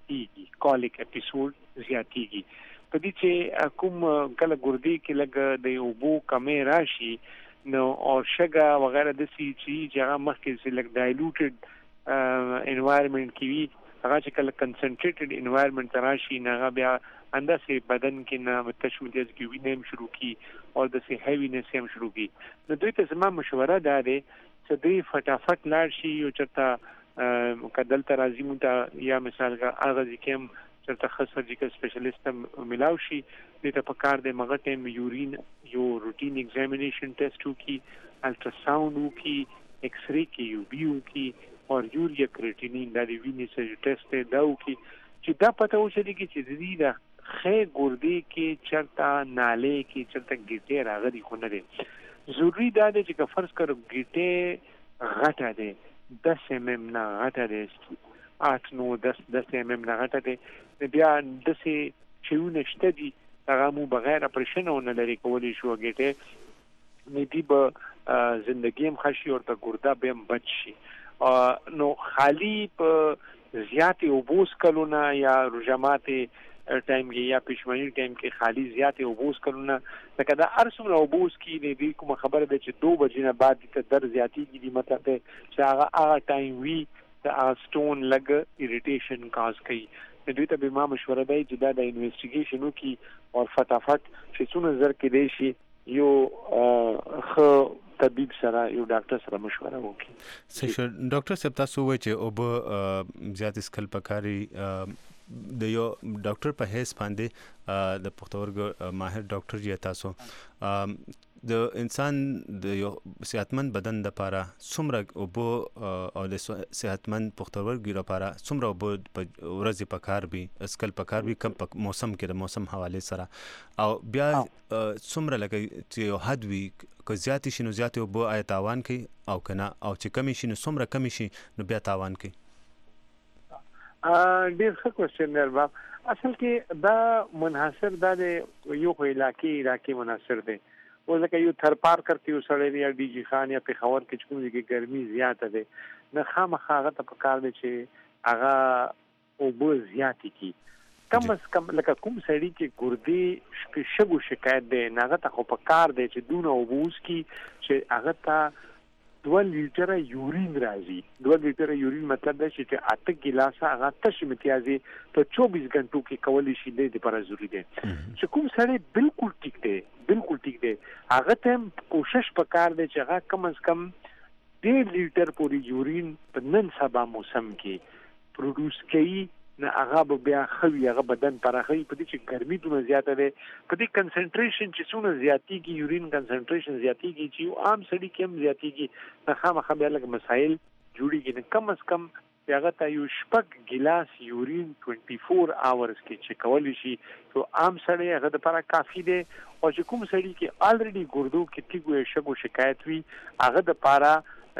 B: زیاتېږي په دې چې کوم کله ګردې کې لګ د اوبو کمې راشي نو او شګه وغیرہ د سی چې هغه مخکې لګ ډایلوټډ انوایرنمنت کې وي هغه چې کله کنسنټریټډ انوایرنمنت راشي نه هغه بیا انداسې بدن کې نه تشویش کې وینم شروع کی او د سي هیوینس هم شروع کی. نو دوی ته زما مشوره ده چې دوی فټافټ لاړ شي او چرته کدل ته راځي مونږ یا مثال هغه ځکه چرته خاص سرجیکل سپیشلیست ملاو شي د ته پکار د مغه ټیم یورین یو روټین ایگزامینیشن ټیسټ وکي الټراساوند وکي ایکس ری کې یو بي وکي او یوریا کریټینین د وینې سره ټیسټ دا وکي چې دا پته وشي چې د دې د خې ګردې کې چرته ناله کې چرته ګټه راغلي خو نه دي. ضروری دا دی چې فرض کړو ګټه غټه ده 10 mm نه غټه ده 8 نو 10 mm نه غټه ده بیا د سي چېونه شته دي هغه مو بغیر اپریشن او نه لري کولی شو ګټه مې دی به ژوندۍ هم خشي او ته ګرده به هم بچ شي. نو خالی په زیات اوبوس کلونه یا رجمات ټایم کې یا پښمنی ټایم کې خالی زیات اوبوس کلونه لکه دا ارسمه اوبوس کې نه دی کوم خبره ده چې 2 بجې نه بعد ته در زیاتی دي مطلب چې هغه ټایم وی د اسټون لګ اریټیشن کاز کوي. دوی ته به ما مشوره دی چې دا د انویسټیګیشن وکي او فټافټ چې څونه زر کې دی شي یو خو طبيب سره یو ډاکټر سره مشوره وکړي.
A: صحیح ډاکټر صاحب تاسو وایي چې او زیات اسکل پکاري د یو ډاکټر په هیڅ باندې د پښتورګو ماهر ډاکټر یې تاسو د انسان د یو صحتمند بدن لپاره څومره اوبو او د صحتمند پښتورګي لپاره څومره اوبو په ورځ په کار وي اسکل په کار وي کم په موسم کې د موسم حواله سره او بیا څومره لکه چې یو حد وي که زیات شي نو زیات اوبو آیا تاوان کوي او کنه او چې کم شي نو څومره کم شي نو بیا تاوان کوي.
B: ډیر ښه کوېسچن دی ارباب. اصل کې دا منحصر دا یو علاقې منحصر دی. ولکه یو تھر پارکر کې وسړی یا ډي جی خان یا پیښور کې کوم ځای کې ګرمي زیاته ده نه خامخا هغه ته پکار دی چې هغه اوبه زیاتې کی کم از کم لکه کوم سړی کې ګردې شګو شکایت دی هغه ته خو پکار دی چې دونه اوبه وڅکي چې هغه ته 2 لیټره یورین راځي. 2 لیټره یورین مطلب دا چې 8 ګلاسه هغه تش امتیازي په 24 غنټو کې کولی شي د لپاره ضروری دی. چې کوم سړی بالکل ټیک دی هغه ته کوشش وکړ دی چې هغه کم از کم 1.5 لیټر پورې یورین په نن سبا موسم کې پروډوس کړي نه هغه بیا خوي هغه بدن پرخي په دې چې ګرمي دونه زیاته ده په دې کنسنټریشن چې څونه زیاتیږي یورین کنسنټریشن زیاتیږي چې عام سړي کې هم زیاتیږي نه خامخا بیا لږ مسائل جوړیږي نه کم از کم هغه ته یو شپږ ګلاس یورین 24 اورز کې چې کولی شي تو عام سړی هغه لپاره کافي دی او چې کوم سړي کې الریډي ګردو کې تیګو شګو شکایت وي هغه لپاره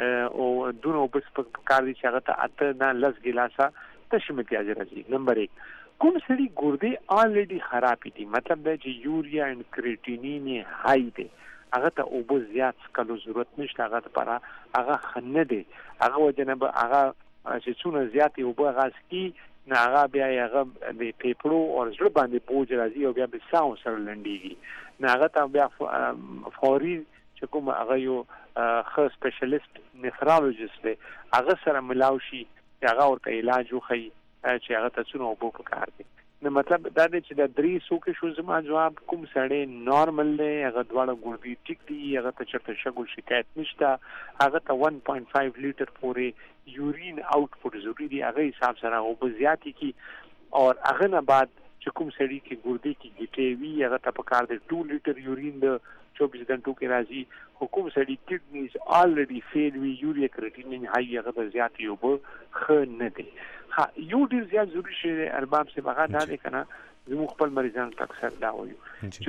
B: او دونه وبس په کار دي چې هغه ته 8 نه 10 ګلاسه تشمتیاج راځي. نمبر 1 کوم سړي ګردې الریډي خراب دي مطلب دا چې یوریا ان کریټینین هاي دي هغه ته اوبه زیات کلو ضرورت نشته هغه لپاره هغه خنه دي هغه وجنه هغه چې څونه زیات اوبه غاسکی نه هغه بیا هغه د پیپړو او زړه باندې بوج راځي او بیا به ساو سره لنډيږي نه هغه ته بیا فوري چې کوم هغه یو خاص سپیشلیست نیفرولوژیست دی هغه سره ملاو شي هغه ورته علاج وخی چې هغه ته څونه وبو پکار دي. نو مطلب دا دی چې د 300 کې شو زما جواب کوم سړی نارمل دی هغه دواړه ګردې ټیک دي هغه ته چرته شګو شکایت نشته هغه ته 1.5 لیټر پورې یورین آوټپوټ ضروری دی هغه حساب سره وبو زیاتی کی او هغه نه بعد چې کوم سړی کې ګردې کې ګټې وی هغه ته پکار دی 2 لیټر یورین د 24 غنټو کې راځي. حکومت سړي کډنیز الریډي فیل وی یوریا کریټینین هاي هغه د زیات یو به خ نه دي. ها یو ډیر زیات ضروري شي ارباب سے بغا نه دي کنه زموږ خپل مریضان اکثر دا وایو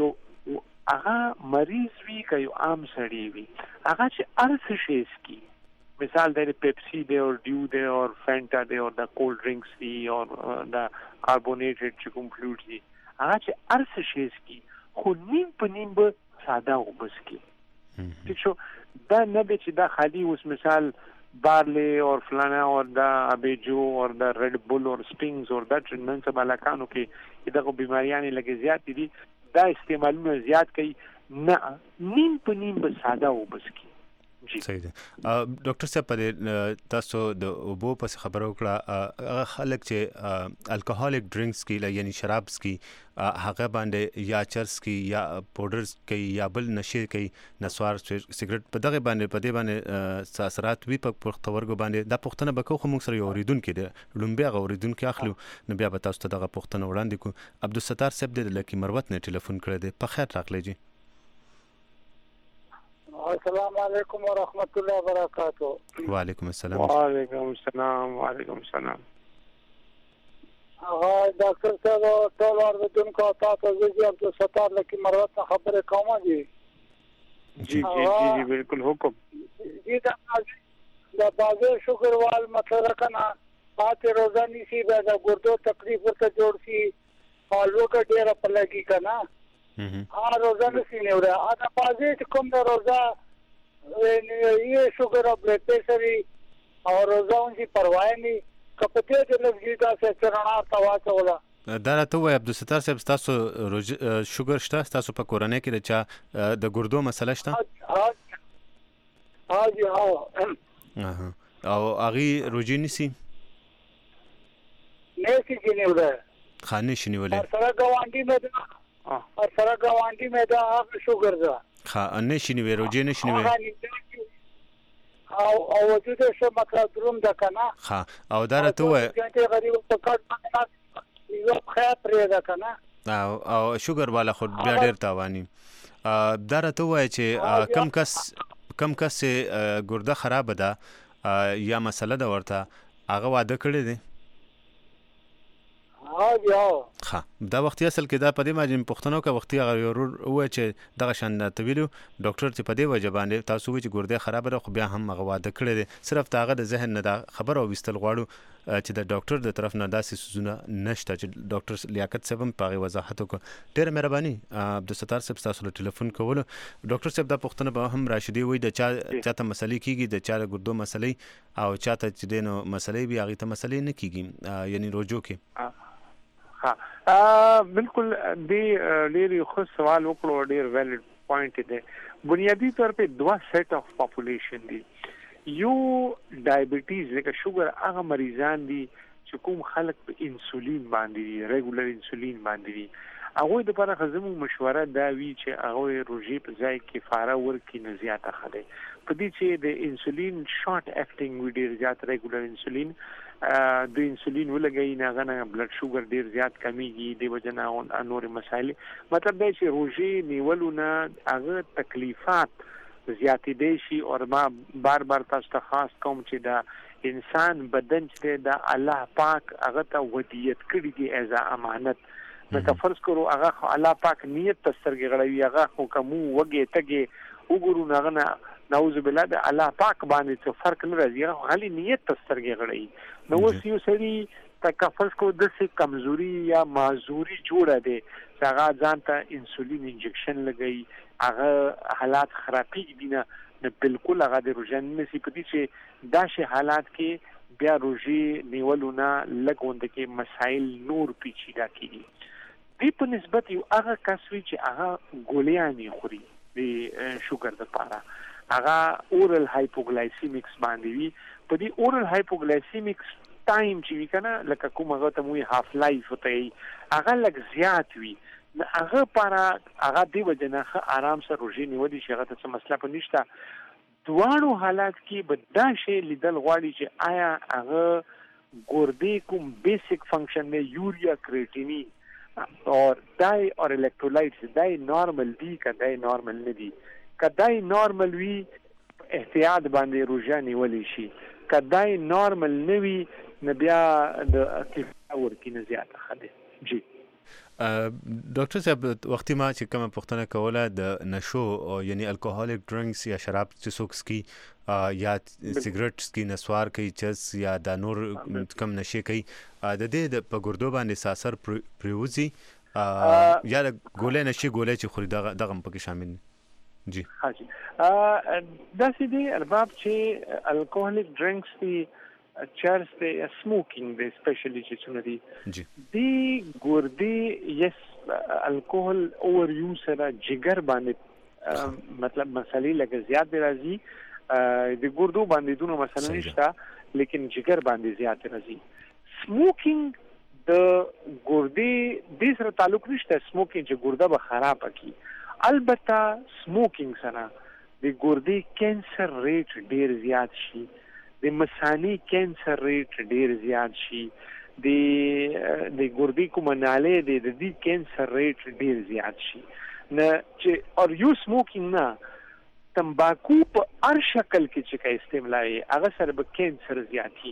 B: چې هغه مریض وی کوي عام سړي وی هغه چې ارث شي اسکی مثال د پیپسی دی او ډیو دی او فانټا دی او د کولډ ډرینکس دی او د کاربونیټډ چې کوم فلویډ دی هغه چې ارث شي اسکی خو نیم په نیم به ساده وبسکی. ٹھیک شو دا نه دی چې دا خالی اوس مثال بارلی اور فلانا اور دا ابیجو اور دا ریڈ بل اور سپرینگز اور دا نن سبا علاقانو کې دغه بیماریاں لګي زیات دي دا استعمالونه زیات کوي نه نیم په نیم به ساده وبسکی.
A: صحیح ده. ډاکټر صاحب په تاسو د اوبو په خبرو کړه خلک چې الکوهولیک ډرینکس کې یعنی شراب کې هغه باندې یا چرس کې یا پاوډرز کې یا بل نشه کې نسوار سیګریټ په دغه باندې په دې باندې اثرات وی په پښتورګو باندې دا پښتنه بکو خو موږ سره اوریدون کې لومبیا اوریدون کې اخلو نو بیا به تاسو ته دغه پښتنه وړاندې کو. عبدالستار صاحب د لکی مروت نه ټلیفون کړی دی په خیر راغلی جی.
I: السلام علیکم ورحمۃ اللہ وبرکاتہ.
A: وعلیکم السلام.
B: وعلیکم السلام. وعلیکم السلام.
I: ډاکټر صاحب ټول اوریدونکو تاسو زه عبدالستار لکی مروت خبره کوم جی.
B: جی بالکل حکم.
I: جی دا بازو شوګر وال مطلب کنه پاتې روزاني سی دا ګردو تکلیف ورته جوړ سی او لوګه ډیره پلګي کنه روزانه سی نه وره دا بازو کوم دا روزا یہ شوگر اور بلڈ پریشر او روزاون چې پروا نه کپته د لږیدا څخه چرنا توا کولا.
A: دا راته وای عبدالستار صاحب تاسو شوګر شته تاسو په کورنۍ کې د ګردو مسله شته؟
I: ها جی ها.
A: او هغه روجي نسی؟
I: نه سی جنوله
A: خانه شنیولې
I: سره ګوانډي مې دا شوګر ده
A: خا ان شنیوي روجي نه شنیوي
I: او وجود څه مطلب دروم ده کنه
A: ها او دا راته وای
I: چې غریب په کټ یو خیا پرې ده کنه
A: او شوګر والا خو بیا ډیر تاواني دا راته وایي چې کم کس چې ګرده خراب ده یا مسله ده ورته هغه واده کړی دی ها دا وختي اصل کې دا په دې ماجن پښتنو کې وختي هغه و چې دغه شان طویل ډاکټر چې په دې وجه باندې تاسو چې ګرده خراب ده خو بیا هم هغه واده کړی دی صرف تاغه د ذهن نه دا خبر او وستل غواړو چې د ډاکټر د طرف نه داسې سوزونه نشته چې ډاکټر لیاقت صاحب په هغه وضاحت وکړ ډېر مهرباني عبدالستار صاحب تاسو له ټلیفون کولو ډاکټر صاحب دا پښتنه به هم راشدي وي د چاته مسلې کیږي د چا ګردو مسلې او چاته چې دینو مسلې بیا هغه ته مسلې نه کیږي یعنی روجو کې
B: ها بالکل دی ډیر خو سوال وکړو ډیر ویلډ پوینټ دی بنیادی طور په دوا سیټ اف پاپولیشن دی یو ډایبټیز لکه شوګر هغه مریضان دي چې کوم خلک په انسولین باندې ریګولر انسولین باندې هغه د لپاره خزمو مشوره دا وی چې هغه روجي په ځای کې فاره ورکې نه زیاته خله په دې چې د انسولین شارټ اکټینګ وی ډیر زیات ریګولر انسولین د انسولین ولګي نه غنه بلډ شوګر ډیر زیات کمیږي د وجنه نور مسایل مطلب دا چې روجي نیولونه هغه تکلیفات زیاتې دي شي او ما بار تاسو ته خاص کوم چې دا انسان بدن چې دا الله پاک هغه ته ودیت کړی دی از امانت نو فرض کړو هغه الله پاک نیت تسترګ غړوي هغه خو کوم وګه تګي وګورو نه نعوذ بالله د الله پاک باندې څه فرق نه راځي هغه خالي نیت تسترګ غړي نو اوس یو سړي تکفل کو د څه کمزوري یا معذوري جوړه دي چې هغه ځان ته انسولین انجکشن لګي هغه حالات خرابي دي نه بالکل هغه د روزن نسی پدې چې دا شي حالات کې بیا روزي نیولونه لګوند کې مسائل نور پیچیده کیږي دی په نسبت یو هغه کسوي چې هغه ګولیاني خوري د شوګر د پاره هغه اورل هایپوګلایسیمیکس باندې وي په دې اورل هایپوګلایسیمیکس ټایم چې وکنه لکه کوم هغه ته موي هاف لایف وته هغه لګ زیات وي هغه پاره هغه دی وجنه آرام سره روزي نیولې شي هغه ته مسله پنيشته دوانو حالات کې بدا شي لیدل غواړي چې آیا هغه ګردې کوم بیسیک فنکشن نه یوریا کریټینین اور دای اور الکترولایټس دای نارمل دي کدای نارمل نه دي کدای نارمل وی احتیاط باندې روزه نیولې شي کدای نارمل نه وی نه بیا د تفاور کې نه زیاته خده جی
A: ډاکټر صاحب وختي ما چې کوم پوښتنه کوله د نشو یعنی الکوهولیک ډرینکس یا شراب چې څوک سکي یا سیګریټ سکي نسوار کوي چس یا د نور کم نشي کوي د دې د په ګردو باندې اثر پریوزي یا د ګولې نشي ګولې چې خوري دغه پکې شامل جی
B: ها جی دا سیدی ارباب چې الکوهولیک ډرینکس دي چرس دی سموکینګ دی سپیشلی چې څونه دي
A: جی
B: دی ګردې یس الکوهول اوور یوز سره جګر باندې مطلب مسالې لګ زیات راځي د ګردو باندې دونه مسله نشته لیکن جګر باندې زیات راځي سموکینګ د ګردې د سره تعلق نشته سموکینګ چې ګرده به خراب کی البته سموکینګ سره د ګردې کینسر ریټ ډیر زیات شي د مثانی کینسر ریټ ډیر زیات شي د ګردې کومناله د دې کینسر ریټ ډیر زیات شي نه چې اور یو سموکینګ نه تمباکو په هر شکل کې چې کا استعمال هغه سره به کینسر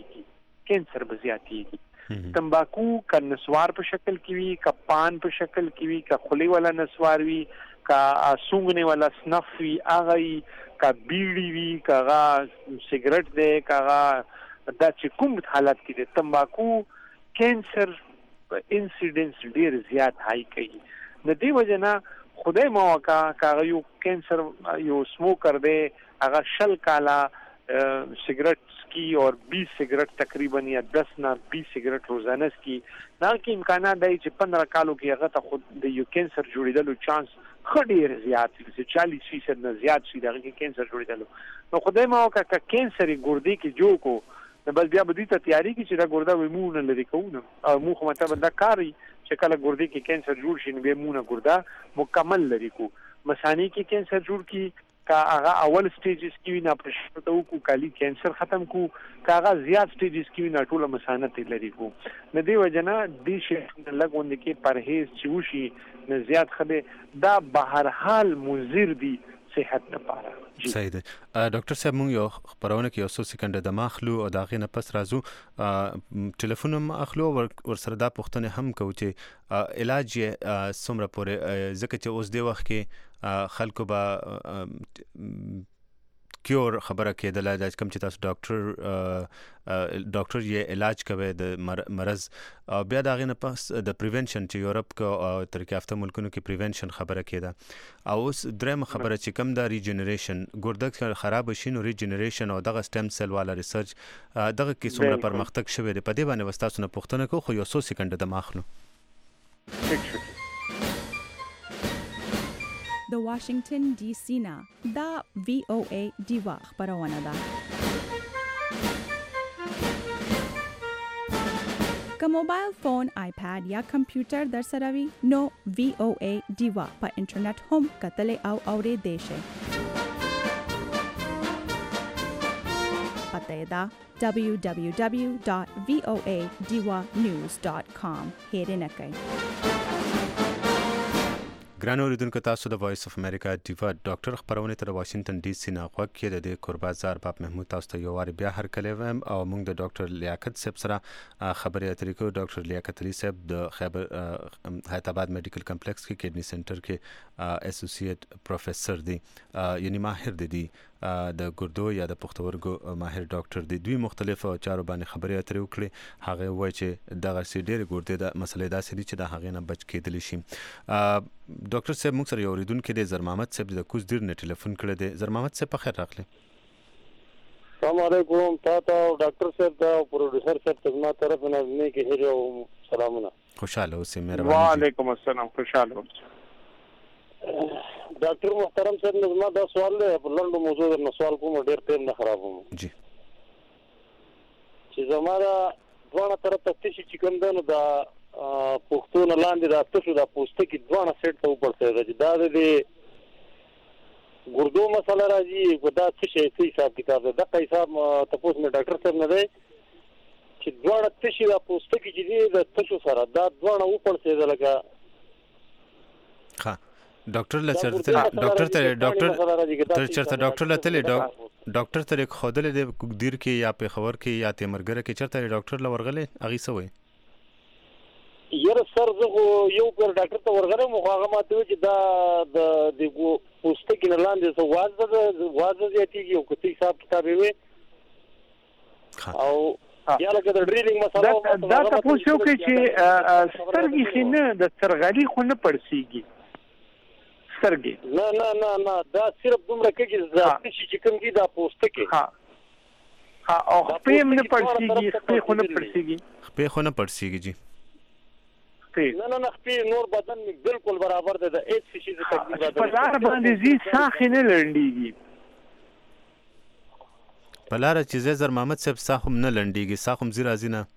B: زیاتیږي تمباکو کا نسوار په شکل کې وي کا پان په شکل کې وي کا خلی والا نسوار وي کا سونګنه والا سنف وي هغه کا بیړی وی کاغه سیګریټ دی کاغه دا چې کوم حالت کې د تمباکو کینسر انسیډنس ډیر زیات هاي کوي د دې وجنه خدای موقع کاغه یو کینسر یو سموکر دی هغه شل کالا سیګریټ سکی اور 20 سیګریټ تقریبا یا 10 نه 20 سیګریټ روزانه سکی دا کې امکانات دی چې 15 کالو کې هغه ته خود د یو کینسر جوړیدلو چانس خډیر زیات دي 40% نه زیات شي دغه کې کینسر جوړیدلو نو خدای ما وکړه ک کینسر ګردې کې جوړ کو بل بیا به دې ته تیاری کې چې دا ګرده ومونه لري کوونه او مو خو مته بندا کاری چې کله ګردې کې کینسر جوړ شي نو به مونه ګرده مکمل لري کو مثانی کې کینسر جوړ کی کا هغه اول سټیجز کې نه پرشته کو کالی کینسر ختم کو کا هغه زیات سټیجز کې نه ټول مسانت لري کو نه دی وجنه دی شي لګوند کې پرهیز چوشي نه زیات خبه دا بهر حال مضر دي صحت لپاره.
A: صحیح ده. ډاکټر صاحب مونږ یو خبرونه کې یو څو سکند د ماخلو او داغې نه پس راځو ټلیفون هم اخلو ور سره دا پوښتنه هم کوو چې علاج یې څومره پورې ځکه چې اوس دی وخت کې خلکو به کیور خبره کېدله دا کوم چې تاسو ډاکټر یې علاج کوي د مرض او بیا دا غینه پس د پریونشن چې یورپ کو ترکیه یافته ملکونو کې پریونشن خبره کېده او اوس درېم خبره چې کوم د ریجنریشن ګردک خراب شي نو ریجنریشن او دغه سټیم سیل والا ریسرچ دغه کې څومره پرمختګ شوی دی په دې باندې وستاسو نه پوښتنه کوو خو یو څو سکند د ماخلو.
J: د واشنگټن ډي سي نه دا VOA دیوا خبرونه ده. که موبایل فون، آیپاد یا کمپیوټر در سره وي نو VOA دیوا په انټرنیټ هم کتلې او اورېدې شئ. پته یې ده www.voadiwanews.com هېرې نه کوئ.
A: ګران اوریدونکو تاسو د وایس اف امریکا دیوا ډاکټر خبرونه تر واشنگټن ډي سي نه غوږ کې د قربازار باب محمود تاسو ته یو واری بیا هر کله ویم او موږ د ډاکټر لیاقت صاحب سره خبرې اترې کوو. ډاکټر لیاقت علي صاحب د خیبر حیدرآباد میډیکل کمپلیکس کې کډنی سنټر کې اسوسییټ پروفیسور دی یعنی ماهر دی د ګردو یا د پښتورګو ماهر ډاکټر دی. دوی مختلفو چارو باندې خبرې اترې وکړي. هغه وایي چې دغه سي ډېر ګردې د مسلې داسې دي چې د هغې نه بچ کېدلی شي. ډاکټر صاحب موږ سره یو اوریدونکی دی زر محمد صاحب د کوز دیر نه ټلیفون کړی دی. زر محمد صاحب په خیر راغلی.
K: السلام علیکم تاسو ډاکټر صاحب دا پروډوسر صاحب ته زما طرف نه نیک هیله او سلامونه.
A: خوشاله اوسئ. مهرباني.
B: وعلیکم السلام. خوشاله اوسئ.
K: ډاکټر محترم صاحب زما دا سوال دی په لنډو موضوع نه سوال کوم ډیر ټیم نه خرابوم.
A: جی
K: چې زماره دوه طرف ته چې کوم دنه دا پښتون لاندې دا تاسو دا پوسټ کې دوه سیټ ته ورته دی دا د ګردو مسله راځي ودا څه شي حساب کتاب ده د حساب تاسو نه ډاکټر صاحب نه دی چې دوه تاسو دا پوسټ کې دي د تاسو سره دا دوه ورته لګا
A: ها ډاکټر لچرته ډاکټر ته ډاکټر ته خودلې د دیر کې یا په خبر کې یا تمرګره کې چرته ډاکټر لورغله اغي سوې
K: یره سر زه یو پر ډاکټر ته ورغله مخاغه ماته چې دا د پوسټ کې نه لاندې سو واځه زیاتیږي او کتي حساب کتاب وي او یا لکه د ډریلینګ مسله
B: دا تاسو یو کې چې سترګې خینه د سرغالي خو نه پړسیږي سترګې
K: نه دا صرف دومره کې چې کوم کې دا پوسټ کې
B: ها او خپې نه پړسیږي خپې خو نه پړسیږي
A: جی
K: نه خپې نور بدن بالکل برابر دی د هیڅ شي څه تقریبا
B: په لار باندې زی ساخ نه لړندېږي
A: په لار چې زر محمد صاحب ساخم نه لړندېږي ساخم زی راځي نه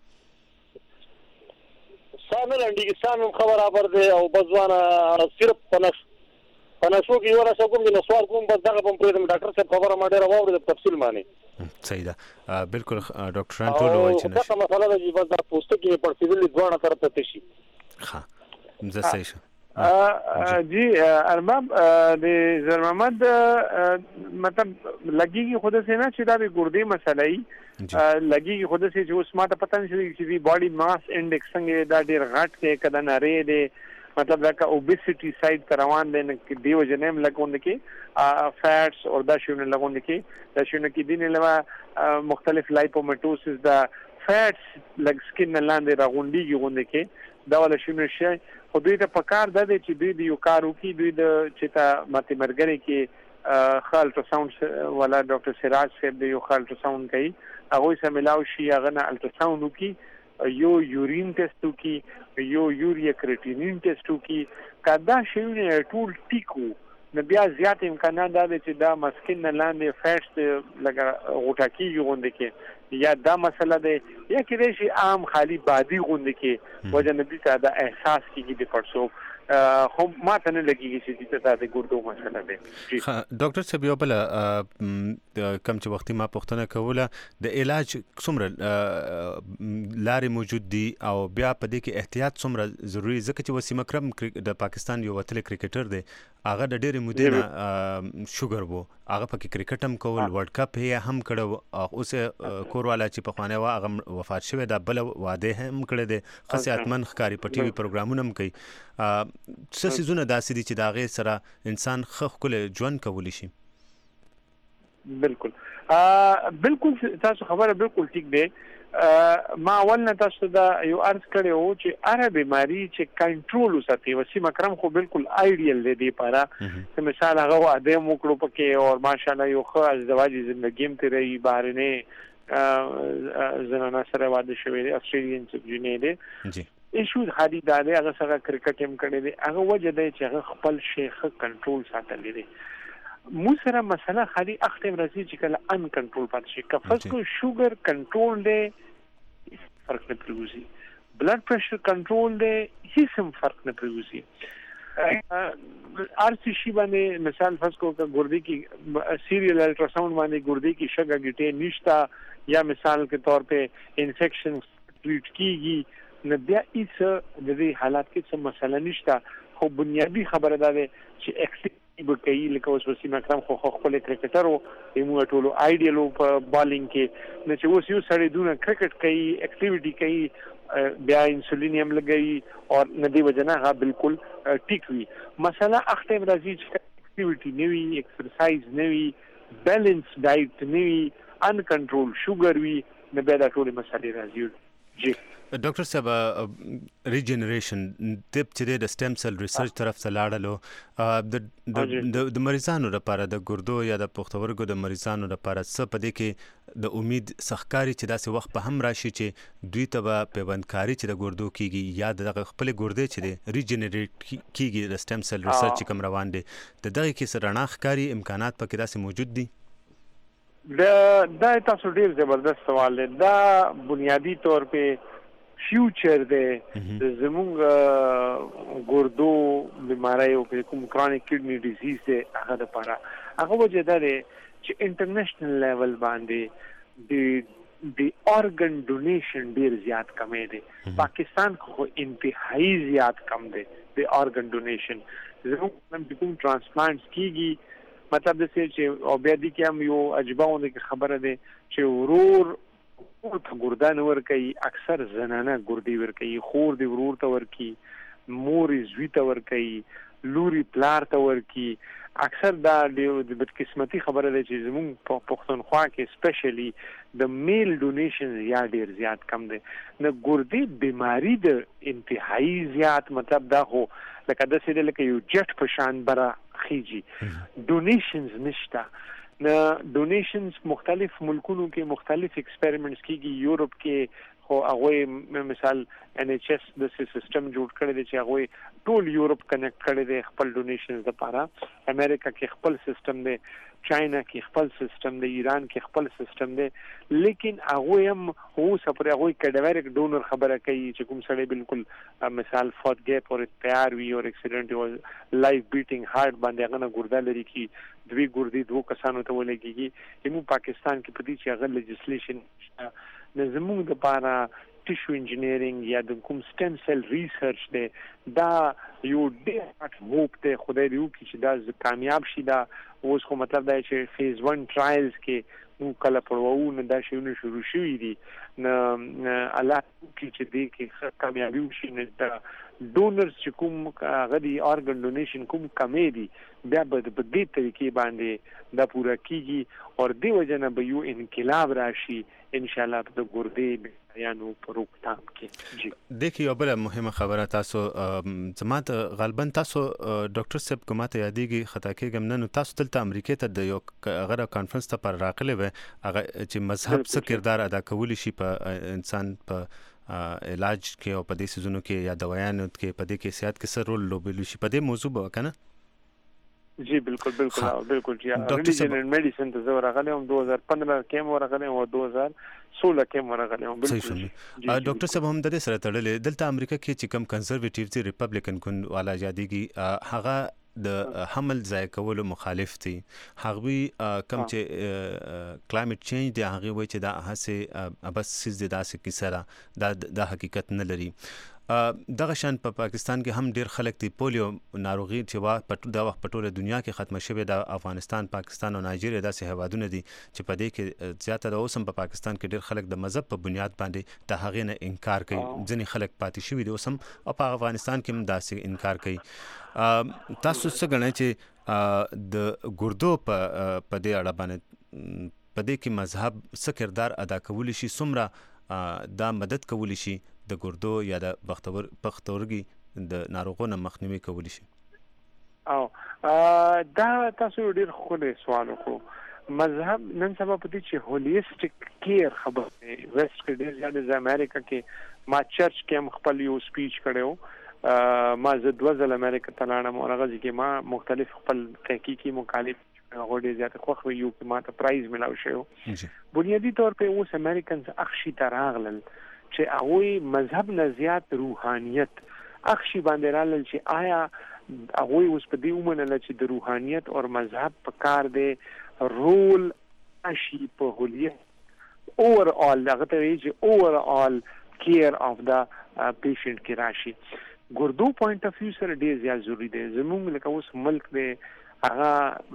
K: سانه لړندېږي سانه خبر برابر دی او بځوانه صرف پناشو کې ورا کوم د سوال کوم بس دغه په پرېدم ډاکټر صاحب خبره ما ډېر واورې د تفصیل معنی
A: صحیح ده بالکل ډاکټران ټول وایي چې
K: دا مسله ده چې بس دا پوسټ کې پرسیدل دوه طرف ته شي
A: ها زه صحیح شم
B: جی ارباب د زر محمد مطلب لګيږي خود سے نه چې دا د ګردې مسله ای لګيږي خود سے چې اوس ماته پته نشي چې دی باډي ماس انډیکس څنګه دا ډېر غټ کې کده نه ری دی مطلب لکه اوبیسټي سایډ روان دي نه کې دیو جنم لګوند کې فیټس او دا شونه لګوند کې دا شونه کې دینه لوا مختلف لایپومټوسس دا فیټس لګ سکین لاندې راغونډيږي غوند کې دا ول شونه شي خو دوی ته پکار ده چې دوی د یو کارو کې دوی د چتا ماته مرګري کې الټراساوند ولا ډاکټر سراج صاحب د یو الټراساوند کوي هغه سره ملاو شي هغه نه الټراساوند کوي یو یورین ټیسټ کوي یو یوریا کریټینین ټیسټ کوي کدا شیونه ټول ټیکو نو بیا زیات امکانات ده چې دا مسکین نه لاندې فیټس لګا غوټه کیږي غوند کې یا دا مسله ده یا کې شي عام خالی بادي غوند کې وجه نه دي دا احساس کیږي د پړسو خو ماته نه لګیږي چې دا د ګردو مسله ده.
A: ډاکټر صاحب یو بل کم چې وختي ما پوښتنه کوله د علاج څومره لارې موجود دي او بیا په دې کې احتیاط څومره ضروری ځکه چې وسیم اکرم د پاکستان یو وتلی کرکټر دی هغه د ډېرې مودې نه شوګر وو هغه پکې کرکټ هم کول ورلد کپ یې هم کړو اوس کوروالا چې پخوانی و هغه وفات شوی دا بل واده هم کړی دی خصياتمن ښکاری په ټي وي پروګرامونه هم کوي څه څیزونه داسې دي چې د هغې سره انسان ښه ښکلی ژوند کولی شي.
B: بالکل تاسو خبره بالکل ټیک دی. ما اول نه تاسو دا یو عرض کړی وو چې هره بیماری چې کنټرول وساتي وسیم اکرم خو بالکل آیډیل دی لپاره چې مثال هغه واده مو کړو پکې او ماشاءالله یو ښه ازدواجي ژوندۍ هم تیرې بهرنه زنانه سره واده شوی دی استرالین سبجینې دی جی ایشو خالي داله هغه سره کرکټ هم کړی دی هغه وجه دی چې هغه خپل شیخ کنټرول ساتلی دی. مو سره مسله خالي اختم راځي چې کله ان کنټرول پاتې شي کفس کو شوګر کنټرول دی فرق نه پریوزي بلډ پريشر کنټرول دی هیڅ هم فرق نه پریوزي. ار سی شي باندې مثال فرض کو ګردې کې سیریل الټراساوند باندې ګردې کې شګه ګټې نشتا یا مثال کے طور په انفیکشن ټریټ کیږي نه بیا هیڅ د دې حالات کې څه مسله نشتا. خو بنیادی خبره ده چې اکټیویټي بکې لکه اوس وسیم اکرم خو خپل کرکټر او ایمو ټولو آیډیل په بالینګ کې نه چې اوس یو سړی دونه کرکټ کوي اکټیویټي کوي بیا انسولین هم لګي او ندی وجنه ها بالکل ټیک وي. مسله اختم راځي چې اکټیویټي نوي ایکسرسایز نوي بیلنس ډایټ نوي ان کنټرول شوګر وي نه بیا دا ټول مسلې راځي. جی
A: ډاکټر صاحب ریجنریشن ټپ چې د سټیم سل ریسرچ طرف ته لاړلو د مریضانو لپاره د ګردو یا د پښتورګو د مریضانو لپاره څه په دې کې د امید سخکاری چې داسې وخت په هم راشي چې دوی ته به پیوندکاری چې د ګردو کیږي یا د خپل ګردې چې د ریجنریټ کیږي د سټیم سل ریسرچ کوم روان دي د دغه کې سره رڼا ښکاری امکانات پکې داسې موجود دي.
B: دا تاسو ډیر زبردست سوال دی. دا بنیادی طور په فیوچر دی زمونږ ګردو بیماری او کوم کرونیک کډنی ډیزیز دی هغه لپاره هغه وجه ده چې انټرنیشنل لیول باندې د organ donation ډیر زیات کمی دی. پاکستان خو انتهایی زیات کم دی د organ donation. زموږ کوم ترانسپلانټس کیږي مطلب د څه چې او بیا دي کې هم یو عجبونه خبره ده چې ورور ته ګردان ورکي اکثر زنانه ګردي ورکي خور دی ورور ته ورکي مور زوی ته ورکي لوري پلار ته ورکي اکثر دا د بدقسمتي خبره ده چې زموږ په پښتونخوا کې سپیشلی د میل ډونیشن یا ډیر زیات کم دي. نه ګردي بیماری د انتهایی زیات مطلب دا هو لکه د سیده لکه یو جټ په شان برا خيږي ډونیشنز نشتا. نه ډونیشنز مختلف ملکونو کې مختلف ایکسپریمنټس کیږي. یورپ کې خو هغه مثال ان ایچ اس د سیستم جوړ کړی دی چې هغه ټول یورپ کنیکټ کړی دی خپل ډونیشنز لپاره. امریکا کې خپل سیستم دی چاینا کې خپل سیستم دی ایران کې خپل سیستم دی لیکن هغه هم هو سپر هغه کډوریک ډونر خبره کوي چې کوم سړی بالکل مثال فوت گیپ او تیار وی او اکسیډنٹ او لایف بیټینګ هارت باندې هغه نه ګردا لري کی دوی ګردي دوه کسانو ته ولګيږي. یمو پاکستان کې پدې چې هغه لیجسلیشن د زموږ د لپاره ټیشو انجینیرینګ یا د کوم سټیم سل ریسرچ دی دا یو ډېر هوپ ته خدای دې وکړي چې دا کامیاب شي. دا اوس خو مطلب دا چې فیز 1 ټرایلز کې مو کله پرواو نه دا شیونه شروع شوي دي نه الله کې چې دې کې کامیابی وشي نه دا ډونرز چې کوم غدي organ donation کوم کمی دي بیا به د دې طریقې باندې دا پورا کیږي او د وجنه به یو انقلاب راشي ان شاء الله په ګردې بیانو په روکتام کې. جی
A: دغه یو بل مهمه خبره تاسو زمات غالبا تاسو ډاکټر صاحب کومه یادېږي خطا کېږم نه تاسو تلته امریکا ته د یو غره کانفرنس ته پر راغلی و هغه چې مذهب څه کردار ادا کولی شي په انسان په علاج کې او په دې سيزونو کې یا دوايانو کې په دې کې صحت کې څه رول لوبولی شي په دې موضوع به کنه.
B: جی بالکل جی ریلیجن اینڈ میډیسن ته زه راغلی هم 2015 کې هم ورغلی او 2016 کې هم ورغلی هم بالکل.
A: ډاکټر صاحب هم د دې سره تړلې دلته امریکا کې چې کوم کنزرویټیو دي ریپبلیکن ګوند والا یادېږي هغه د حمل ځای کولو مخالف دي. هغوی کوم چې کلایمټ چینج دی هغه وایي چې دا هسې بس سیز دی داسې کیسه ده دا حقیقت نه لري. دغه شان په پاکستان کې هم ډیر خلک دی پولیو ناروغي چې دا وخت په ټوله دنیا کې ختمه شوې د افغانستان پاکستان او نایجیریا داسې هیوادونه دي چې په دې کې زیاته د اوسم په پاکستان کې ډیر خلک د مذهب په بنیاد باندې د هغې نه انکار کوي. ځینې خلک پاتې شوي دي اوسم او په افغانستان کې هم داسې انکار کوي. تاسو څه ګڼئ چې د ګردو په دې اړه باندې په دې کې مذهب څه کردار ادا کولی شي، څومره دا مدد کولی شي د ګردو یا د پښتورګي د ناروغونو مخنیوي کولی شي؟
B: او دا تاسو ډیر ښکلی سوال وکړو. مذهب نن سبا په دې چې هولیسټیک کیر خبره دی. ویسټ کې ډیر زیات د امریکا کې ما چرچ کې هم خپل یو سپیچ کړی ما زه 2 ځله امریکا ته لاړم او هغه کې ما مختلف خپل تحقیقي مقالب هغه ډیر زیات خوښ ویو چې ما ته پرایز ملاو شو. بنیادی طور په اوس امریکنز اخشي ته راغلل چې هغه مذهب نه زیات روحانیت اخشي باندې رالل چې آیا هغه اوس په دې ومنل چې د روحانیت او مذهب په کار دی رول اشي په هولیت اوورال هغه ته ویل چې اوورال کیر اف دا پیشنټ کې راشي. ګردو پوینټ اف ویو سره ډیر زیات ضروری دی. زموږ لکه اوس ملک دی هغه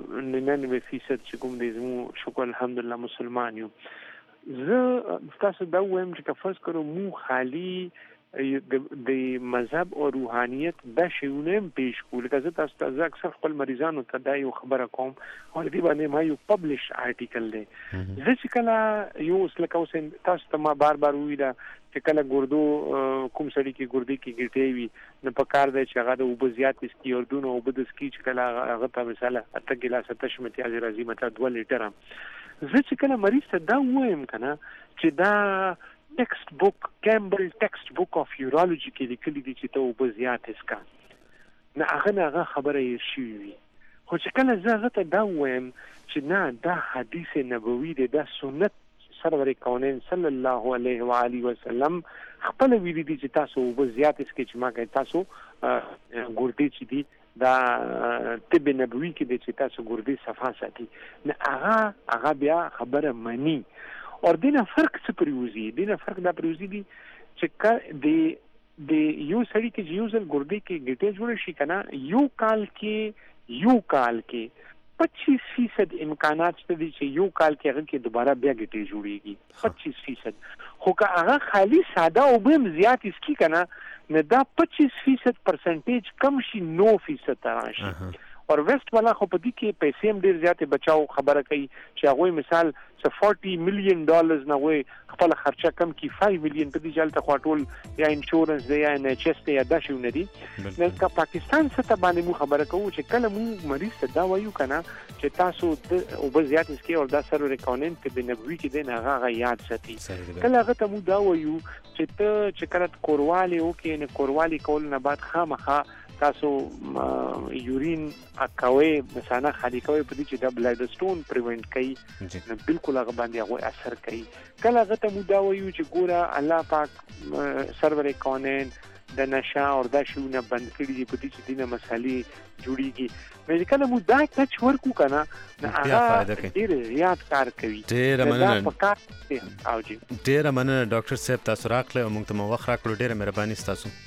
B: 99% چې کوم دی زموږ شکر الحمدلله مسلمان یو. زه تاسو دا وایم چې فرض کړو مو خالی د مذهب او روحانیت د شیونه پیش کول. که زه تاسو ته اکثر خپل مریضانو ته دا یو خبره کوم او دې باندې ما یو پبلش آرټیکل دی. زه چې کله یو لکه اوس تاسو ته ما بار ویل چې کله ګردو کوم سړی کې ګردې کې ګټې وي نو په کار دی چې هغه د اوبه زیات اسکي اردونه اوبه د اسکي چې کله هغه ته مثلا 8 ګیلاسه تشمتي از راځي مته 2 لیټر. زه چې کله مریض ته دا وایم کنه چې دا ټیکسټ بک کیمبل ټیکسټ بک اف یورولوژي کې لیکلي دي چې ته اوبه زیات اسکا نه هغه خبره یې شي وي. خو چې کله زه هغه ته دا وایم چې نه دا حدیث نبوي دی دا سنت سرور کونین صلی الله علیه و آله وسلم خپل ویلي دي چې تاسو اوبه زیات اسکي چې ما کوي تاسو ګردې چې دي دا طب نبوي کې د چې تاسو ګردې صفا ساتي نه هغه بیا خبره مني. او دینه فرق څه پریوزي دینه فرق دا پریوزي دي چې د یو سړی کې یو ځل ګردې کې ګټه جوړ شي کنه یو کال کې 25% امکانات شته دي چې یو کال کې هغه کې دوباره بیا ګټه جوړيږي 25%. خو که هغه خالی ساده او بهم زیات اسکی کنه نه دا 25% پرسنټیج کم شي 9% راشي. اور ویسٹ والا خو په دې کې پیسې هم ډیر زیات بچاو خبره کوي چې هغه مثال $40 million نه وي خپل خرچه کم کی 5 million په دې جلته خاطول یا انشورنس دی یا NHS دی یا داسې ندي. نو که پاکستان څخه باندې مو خبره کوو چې کله مو مریض ته دا وایو کنه چې تاسو او به زیات اسکی او دا سره ریکوننت کې د نبوي کې د هغه یاد ساتي. کله هغه ته مو دا وایو چې ته چې کله کوروالی او کې نه کوروالی کول نه بعد خامخا تاسو یورین اکوي مثلا خالي کوي په دې چې د بلډ سټون پریونټ کوي نو بالکل هغه باندې هغه اثر کوي. کله هغه ته مو دا وایو چې ګوره الله پاک سرور کونین د نشه او د شونه بند کړي دي په دې چې دینه مسالې جوړيږي. مې کله مو دا ټچ ورکو کنه نه هغه ډیر زیات کار کوي. ډیر مننه
A: ډاکټر صاحب تاسو راغله او موږ ته وخت راکړو ډیره مهرباني تاسو.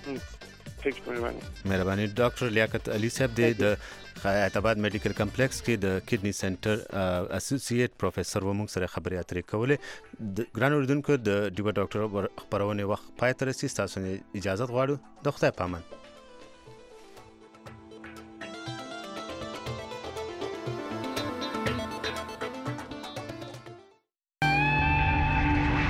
A: مهرباني. ډاکټر لیاقت علي صاحب د خیاطاباد میډیکل کمپلیکس کې د کډنی سنټر اسوسییټ پروفیسور و موږ سره خبرې اترې کولې. ګران اوریدونکو د ډیوا ډاکټر خبرونه وخت پای ته رسیدي تاسو اجازه غواړو د خدای پامان.